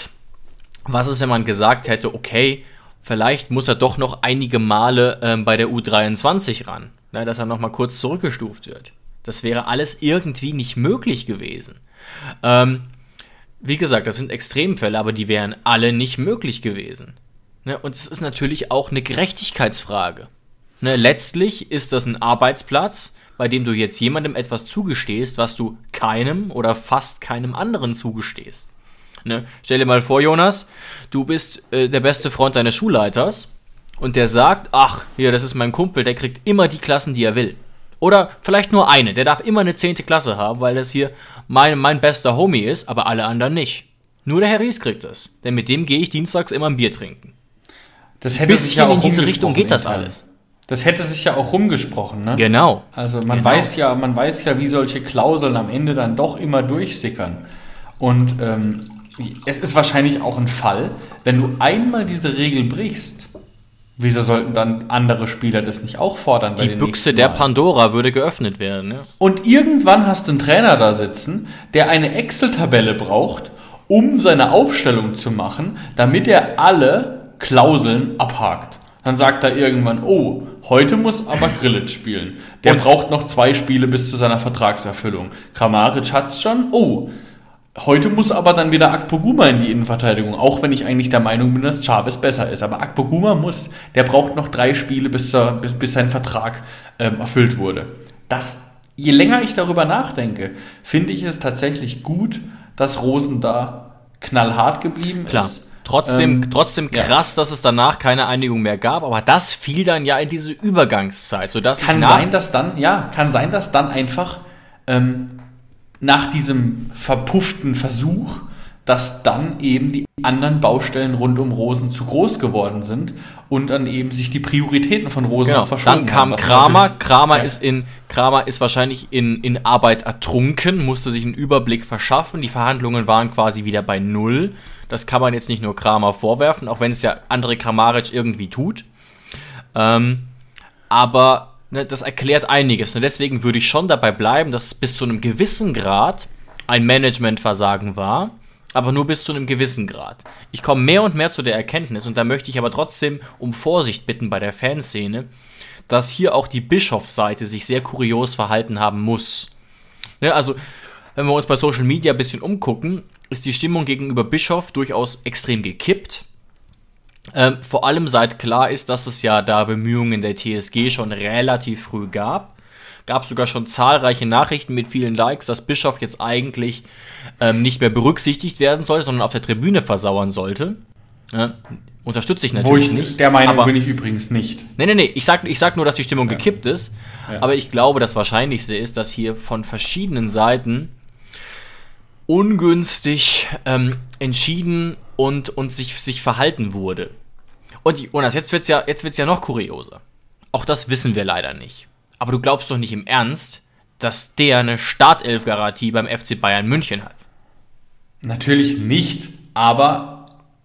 Was ist, wenn man gesagt hätte, okay, vielleicht muss er doch noch einige Male ähm, bei der U dreiundzwanzig ran, ne, dass er nochmal kurz zurückgestuft wird. Das wäre alles irgendwie nicht möglich gewesen. Ähm, wie gesagt, das sind Extremfälle, aber die wären alle nicht möglich gewesen. Ne, und es ist natürlich auch eine Gerechtigkeitsfrage. Ne, letztlich ist das ein Arbeitsplatz, bei dem du jetzt jemandem etwas zugestehst, was du keinem oder fast keinem anderen zugestehst. Ne? Stell dir mal vor, Jonas, du bist äh, der beste Freund deines Schulleiters und der sagt, ach, hier, das ist mein Kumpel, der kriegt immer die Klassen, die er will. Oder vielleicht nur eine, der darf immer eine zehnte Klasse haben, weil das hier mein, mein bester Homie ist, aber alle anderen nicht. Nur der Herr Ries kriegt das, denn mit dem gehe ich dienstags immer ein Bier trinken. Das hätte sich ja auch in diese Richtung geht das alles. Das hätte sich ja auch rumgesprochen, ne? Genau. Also man genau. weiß ja, man weiß ja, wie solche Klauseln am Ende dann doch immer durchsickern. Und ähm, es ist wahrscheinlich auch ein Fall, wenn du einmal diese Regel brichst, wieso sollten dann andere Spieler das nicht auch fordern? Die Büchse der Pandora würde geöffnet werden. Ja. Und irgendwann hast du einen Trainer da sitzen, der eine Excel-Tabelle braucht, um seine Aufstellung zu machen, damit er alle Klauseln abhakt. Dann sagt er irgendwann, oh, heute muss aber Grilic spielen. Der und braucht noch zwei Spiele bis zu seiner Vertragserfüllung. Kramaric hat's schon, oh, heute muss aber dann wieder Akpoguma in die Innenverteidigung, auch wenn ich eigentlich der Meinung bin, dass Chavez besser ist. Aber Akpoguma muss, der braucht noch drei Spiele, bis, er, bis, bis sein Vertrag ähm, erfüllt wurde. Das, je länger ich darüber nachdenke, finde ich es tatsächlich gut, dass Rosen da knallhart geblieben Klar. ist. Trotzdem, ähm, trotzdem krass, ja. dass es danach keine Einigung mehr gab, aber das fiel dann ja in diese Übergangszeit, sodass kann sein, dass dann, ja, kann sein, dass dann einfach ähm, nach diesem verpufften Versuch, dass dann eben die anderen Baustellen rund um Rosen zu groß geworden sind und dann eben sich die Prioritäten von Rosen genau. auch verschoben Dann kam haben, Kramer, Kramer ja. ist in Kramer ist wahrscheinlich in, in Arbeit ertrunken, musste sich einen Überblick verschaffen, die Verhandlungen waren quasi wieder bei Null. Das kann man jetzt nicht nur Kramer vorwerfen, auch wenn es ja Andrej Kramaric irgendwie tut. Ähm, aber ne, das erklärt einiges. Und deswegen würde ich schon dabei bleiben, dass es bis zu einem gewissen Grad ein Managementversagen war, aber nur bis zu einem gewissen Grad. Ich komme mehr und mehr zu der Erkenntnis, und da möchte ich aber trotzdem um Vorsicht bitten bei der Fanszene, dass hier auch die Bischof-Seite sich sehr kurios verhalten haben muss. Ne, also, wenn wir uns bei Social Media ein bisschen umgucken, ist die Stimmung gegenüber Bischof durchaus extrem gekippt. Ähm, vor allem seit klar ist, dass es ja da Bemühungen der T S G schon relativ früh gab. Gab sogar schon zahlreiche Nachrichten mit vielen Likes, dass Bischof jetzt eigentlich ähm, nicht mehr berücksichtigt werden sollte, sondern auf der Tribüne versauern sollte. Ja, unterstütze ich natürlich Wo ich nicht. Der Meinung aber, bin ich übrigens nicht. Nee, nee, nee, ich sag, ich sag nur, dass die Stimmung ja. gekippt ist. Ja. Aber ich glaube, das Wahrscheinlichste ist, dass hier von verschiedenen Seiten ungünstig ähm, entschieden und, und sich, sich verhalten wurde. Und Jonas, jetzt wird's ja, jetzt wird's ja noch kurioser. Auch das wissen wir leider nicht. Aber du glaubst doch nicht im Ernst, dass der eine Startelf-Garantie beim F C Bayern München hat? Natürlich nicht, aber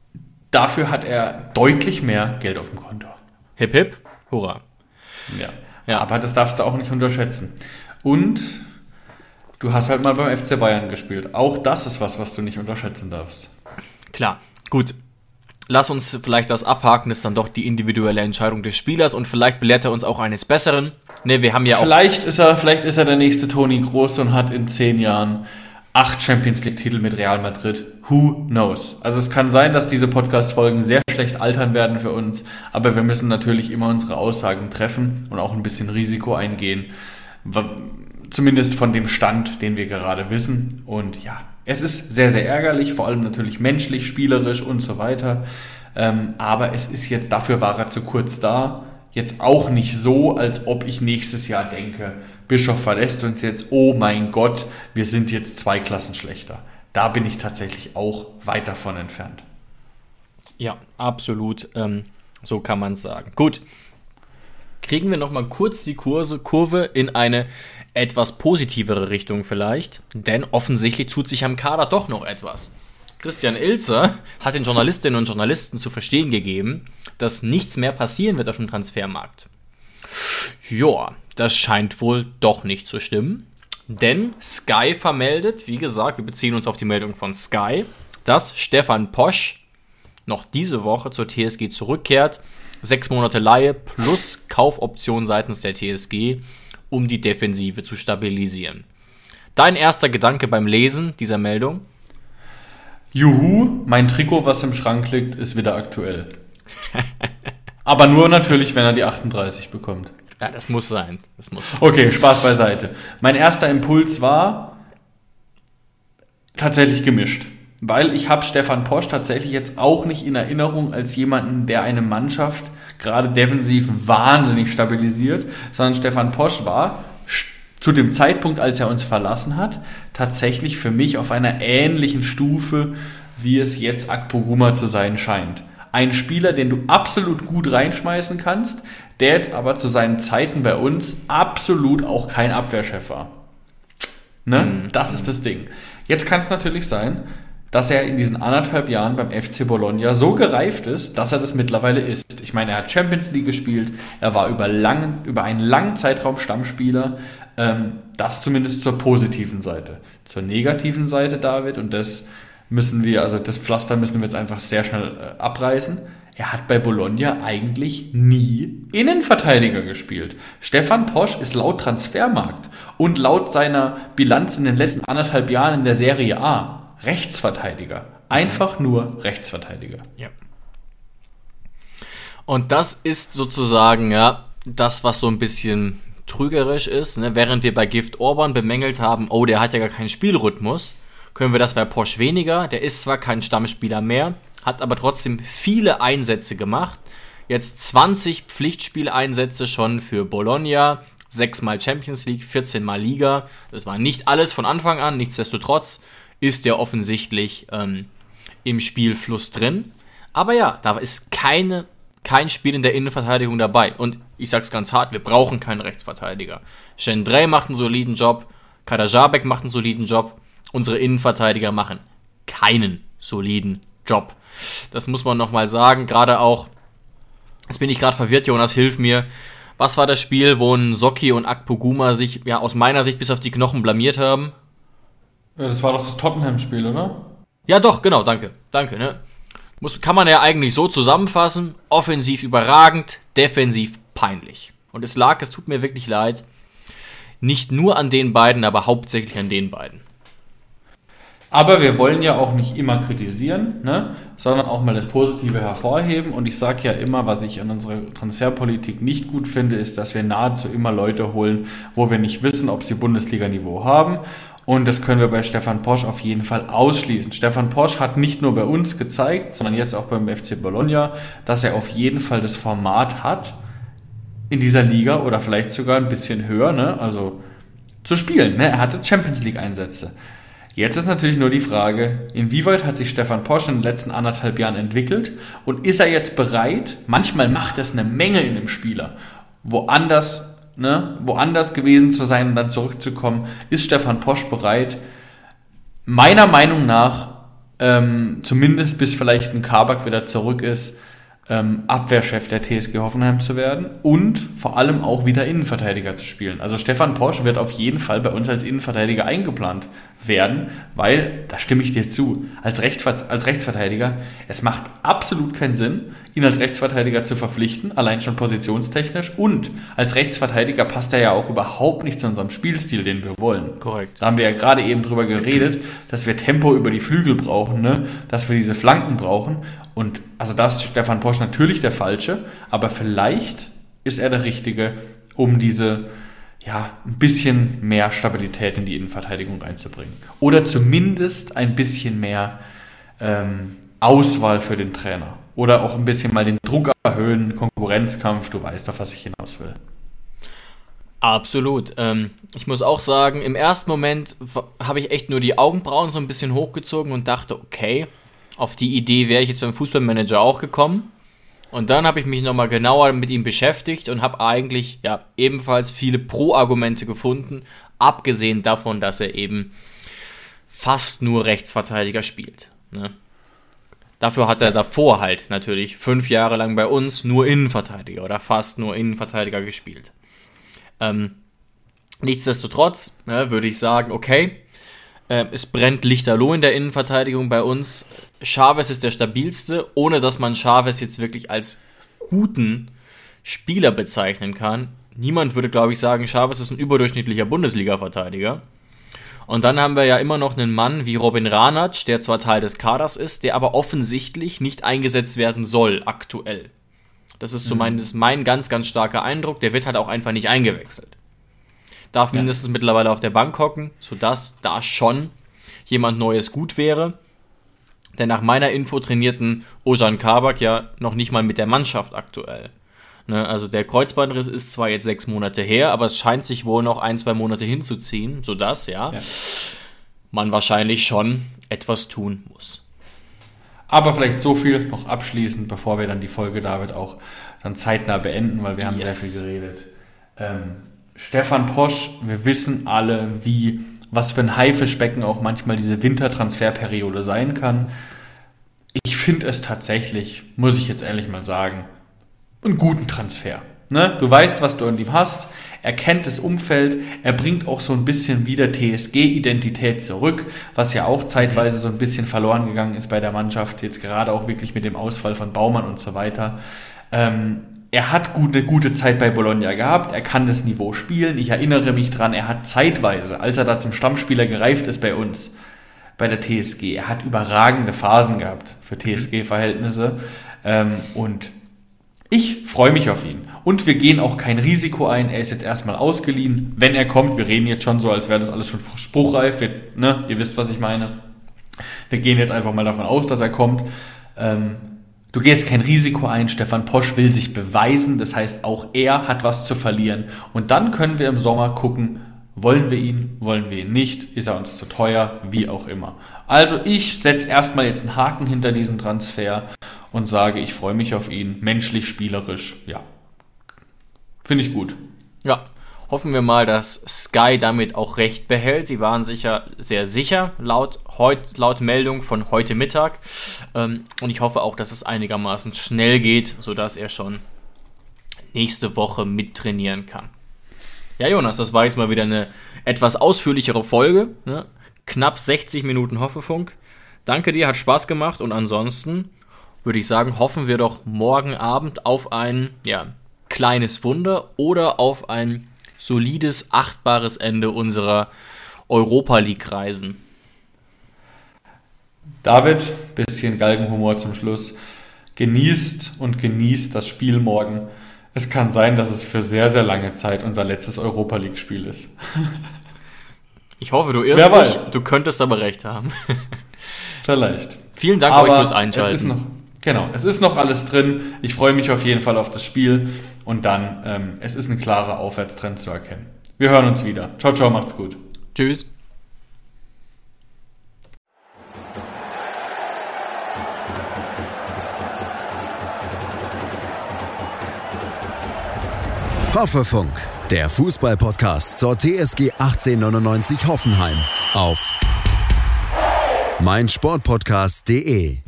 Dafür hat er deutlich mehr Geld auf dem Konto. Hip hip, hurra. Ja. ja, aber das darfst du auch nicht unterschätzen. Und du hast halt mal beim F C Bayern gespielt. Auch das ist was, was du nicht unterschätzen darfst. Klar, gut. Lass uns vielleicht das abhaken, das ist dann doch die individuelle Entscheidung des Spielers und vielleicht belehrt er uns auch eines Besseren. Ne, wir haben ja vielleicht auch ist er, vielleicht ist er der nächste Toni Kroos und hat in zehn Jahren acht Champions League-Titel mit Real Madrid. Who knows? Also es kann sein, dass diese Podcast-Folgen sehr schlecht altern werden für uns, aber wir müssen natürlich immer unsere Aussagen treffen und auch ein bisschen Risiko eingehen. Zumindest von dem Stand, den wir gerade wissen. Und ja, es ist sehr, sehr ärgerlich, vor allem natürlich menschlich, spielerisch und so weiter. Ähm, aber es ist jetzt, dafür war er zu kurz da. Jetzt auch nicht so, als ob ich nächstes Jahr denke, Bischof verlässt uns jetzt, oh mein Gott, wir sind jetzt zwei Klassen schlechter. Da bin ich tatsächlich auch weit davon entfernt. Ja, absolut. Ähm, so kann man es sagen. Gut, kriegen wir nochmal kurz die Kurse, Kurve in eine etwas positivere Richtung vielleicht, denn offensichtlich tut sich am Kader doch noch etwas. Christian Ilzer hat den Journalistinnen und Journalisten zu verstehen gegeben, dass nichts mehr passieren wird auf dem Transfermarkt. Joa, das scheint wohl doch nicht zu stimmen, denn Sky vermeldet, wie gesagt, wir beziehen uns auf die Meldung von Sky, dass Stefan Posch noch diese Woche zur T S G zurückkehrt, sechs Monate Leihe plus Kaufoption seitens der T S G, um die Defensive zu stabilisieren. Dein erster Gedanke beim Lesen dieser Meldung? Juhu, mein Trikot, was im Schrank liegt, ist wieder aktuell. Aber nur natürlich, wenn er die achtunddreißig bekommt. Ja, das muss sein. Das muss sein. Okay, Spaß beiseite. Mein erster Impuls war tatsächlich gemischt. Weil ich habe Stefan Posch tatsächlich jetzt auch nicht in Erinnerung als jemanden, der eine Mannschaft gerade defensiv wahnsinnig stabilisiert, sondern Stefan Posch war zu dem Zeitpunkt, als er uns verlassen hat, tatsächlich für mich auf einer ähnlichen Stufe, wie es jetzt Akpoguma zu sein scheint. Ein Spieler, den du absolut gut reinschmeißen kannst, der jetzt aber zu seinen Zeiten bei uns absolut auch kein Abwehrchef war. Ne? Mhm. Das ist das Ding. Jetzt kann es natürlich sein, dass er in diesen anderthalb Jahren beim F C Bologna so gereift ist, dass er das mittlerweile ist. Ich meine, er hat Champions League gespielt, er war über, lang, über einen langen Zeitraum Stammspieler, ähm, das zumindest zur positiven Seite. Zur negativen Seite, David, und das müssen wir, also das Pflaster müssen wir jetzt einfach sehr schnell äh, abreißen. Er hat bei Bologna eigentlich nie Innenverteidiger gespielt. Stefan Posch ist laut Transfermarkt und laut seiner Bilanz in den letzten anderthalb Jahren in der Serie A Rechtsverteidiger. Einfach nur Rechtsverteidiger. Ja. Und das ist sozusagen ja das, was so ein bisschen trügerisch ist. Ne? Während wir bei Gift Orban bemängelt haben, oh, der hat ja gar keinen Spielrhythmus, können wir das bei Posch weniger. Der ist zwar kein Stammspieler mehr, hat aber trotzdem viele Einsätze gemacht. Jetzt zwanzig Pflichtspieleinsätze schon für Bologna, sechsmal Champions League, vierzehn Mal Liga. Das war nicht alles von Anfang an, nichtsdestotrotz ist er offensichtlich ähm, im Spielfluss drin. Aber ja, da ist keine, kein Spiel in der Innenverteidigung dabei. Und ich sag's ganz hart, wir brauchen keinen Rechtsverteidiger. Gendrey macht einen soliden Job, Kadajabek macht einen soliden Job. Unsere Innenverteidiger machen keinen soliden Job. Das muss man nochmal sagen. Gerade auch, jetzt bin ich gerade verwirrt, Jonas, hilf mir. Was war das Spiel, wo ein Socki und Akpoguma sich ja aus meiner Sicht bis auf die Knochen blamiert haben? Ja, das war doch das Tottenham-Spiel, oder? Ja, doch, genau, danke. Danke, ne? Muss, kann man ja eigentlich so zusammenfassen. Offensiv überragend, defensiv peinlich. Und es lag, es tut mir wirklich leid, nicht nur an den beiden, aber hauptsächlich an den beiden. Aber wir wollen ja auch nicht immer kritisieren, ne? Sondern auch mal das Positive hervorheben. Und ich sage ja immer, was ich an unserer Transferpolitik nicht gut finde, ist, dass wir nahezu immer Leute holen, wo wir nicht wissen, ob sie Bundesliga-Niveau haben. Und das können wir bei Stefan Posch auf jeden Fall ausschließen. Stefan Posch hat nicht nur bei uns gezeigt, sondern jetzt auch beim F C Bologna, dass er auf jeden Fall das Format hat, in dieser Liga oder vielleicht sogar ein bisschen höher, ne? Also zu spielen. Ne? Er hatte Champions League-Einsätze. Jetzt ist natürlich nur die Frage, inwieweit hat sich Stefan Posch in den letzten anderthalb Jahren entwickelt und ist er jetzt bereit, manchmal macht das eine Menge in einem Spieler, woanders Ne, woanders gewesen zu sein und dann zurückzukommen, ist Stefan Posch bereit, meiner Meinung nach ähm, zumindest bis vielleicht ein Kabak wieder zurück ist, ähm, Abwehrchef der T S G Hoffenheim zu werden und vor allem auch wieder Innenverteidiger zu spielen. Also Stefan Posch wird auf jeden Fall bei uns als Innenverteidiger eingeplant werden, weil, da stimme ich dir zu, als, Rechtsver- als Rechtsverteidiger, es macht absolut keinen Sinn, ihn als Rechtsverteidiger zu verpflichten, allein schon positionstechnisch, und als Rechtsverteidiger passt er ja auch überhaupt nicht zu unserem Spielstil, den wir wollen. Korrekt. Da haben wir ja gerade eben drüber geredet, dass wir Tempo über die Flügel brauchen, ne? Dass wir diese Flanken brauchen, und also da ist Stefan Posch natürlich der Falsche, aber vielleicht ist er der Richtige, um diese, ja, ein bisschen mehr Stabilität in die Innenverteidigung reinzubringen. Oder zumindest ein bisschen mehr ähm, Auswahl für den Trainer. Oder auch ein bisschen mal den Druck erhöhen, Konkurrenzkampf, du weißt, auf was ich hinaus will. Absolut. Ähm, ich muss auch sagen, im ersten Moment w- habe ich echt nur die Augenbrauen so ein bisschen hochgezogen und dachte, okay, auf die Idee wäre ich jetzt beim Fußballmanager auch gekommen. Und dann habe ich mich nochmal genauer mit ihm beschäftigt und habe eigentlich ja ebenfalls viele Pro-Argumente gefunden, abgesehen davon, dass er eben fast nur Rechtsverteidiger spielt. Ne? Dafür hat er davor halt natürlich fünf Jahre lang bei uns nur Innenverteidiger oder fast nur Innenverteidiger gespielt. Ähm, nichtsdestotrotz ne, würde ich sagen, okay, äh, es brennt lichterloh in der Innenverteidigung bei uns. Chavez ist der stabilste, ohne dass man Chavez jetzt wirklich als guten Spieler bezeichnen kann. Niemand würde, glaube ich, sagen, Chavez ist ein überdurchschnittlicher Bundesliga-Verteidiger. Und dann haben wir ja immer noch einen Mann wie Robin Ranac, der zwar Teil des Kaders ist, der aber offensichtlich nicht eingesetzt werden soll, aktuell. Das ist zumindest mein ganz, ganz starker Eindruck. Der wird halt auch einfach nicht eingewechselt. Darf ja. mindestens mittlerweile auf der Bank hocken, sodass da schon jemand Neues gut wäre. Denn nach meiner Info trainierten Ozan Kabak ja noch nicht mal mit der Mannschaft aktuell. Ne, also der Kreuzbandriss ist zwar jetzt sechs Monate her, aber es scheint sich wohl noch ein, zwei Monate hinzuziehen, sodass ja, ja. man wahrscheinlich schon etwas tun muss. Aber vielleicht so viel noch abschließend, bevor wir dann die Folge, David, auch dann zeitnah beenden, weil wir haben yes. sehr viel geredet. Ähm, Stefan Posch, wir wissen alle, wie, was für ein Haifischbecken auch manchmal diese Wintertransferperiode sein kann. Ich finde es tatsächlich, muss ich jetzt ehrlich mal sagen, einen guten Transfer. Ne? Du weißt, was du an ihm hast, er kennt das Umfeld, er bringt auch so ein bisschen wieder T S G-Identität zurück, was ja auch zeitweise so ein bisschen verloren gegangen ist bei der Mannschaft, jetzt gerade auch wirklich mit dem Ausfall von Baumann und so weiter. Ähm, er hat gut, eine gute Zeit bei Bologna gehabt, er kann das Niveau spielen, ich erinnere mich dran, er hat zeitweise, als er da zum Stammspieler gereift ist bei uns, bei der T S G, er hat überragende Phasen gehabt für T S G-Verhältnisse ähm, und ich freue mich auf ihn. Und wir gehen auch kein Risiko ein. Er ist jetzt erstmal ausgeliehen. Wenn er kommt, wir reden jetzt schon so, als wäre das alles schon spruchreif. Wir, ne, ihr wisst, was ich meine. Wir gehen jetzt einfach mal davon aus, dass er kommt. Ähm, du gehst kein Risiko ein. Stefan Posch will sich beweisen. Das heißt, auch er hat was zu verlieren. Und dann können wir im Sommer gucken, wollen wir ihn, wollen wir ihn nicht, ist er uns zu teuer, wie auch immer. Also ich setze erstmal jetzt einen Haken hinter diesen Transfer und sage, ich freue mich auf ihn, menschlich, spielerisch, ja. Finde ich gut. Ja, hoffen wir mal, dass Sky damit auch recht behält. Sie waren sicher sehr sicher, laut, heut, laut Meldung von heute Mittag. Ähm, und ich hoffe auch, dass es einigermaßen schnell geht, sodass er schon nächste Woche mittrainieren kann. Ja, Jonas, das war jetzt mal wieder eine etwas ausführlichere Folge. Ne? Knapp sechzig Minuten Hoffefunk. Danke dir, hat Spaß gemacht. Und ansonsten würde ich sagen, hoffen wir doch morgen Abend auf ein ja, kleines Wunder oder auf ein solides, achtbares Ende unserer Europa-League-Reisen. David, bisschen Galgenhumor zum Schluss. Genießt und genießt das Spiel morgen. Es kann sein, dass es für sehr, sehr lange Zeit unser letztes Europa-League-Spiel ist. Ich hoffe, du irrst Wer dich. weiß. Du könntest aber recht haben. Vielleicht. Vielen Dank aber euch fürs Einschalten. Es ist noch, genau, es ist noch alles drin. Ich freue mich auf jeden Fall auf das Spiel. Und dann, ähm, es ist ein klarer Aufwärtstrend zu erkennen. Wir hören uns wieder. Ciao, ciao, macht's gut. Tschüss. Hoffefunk, der Fußball-Podcast zur T S G achtzehnhundertneunundneunzig Hoffenheim auf meinsportpodcast punkt de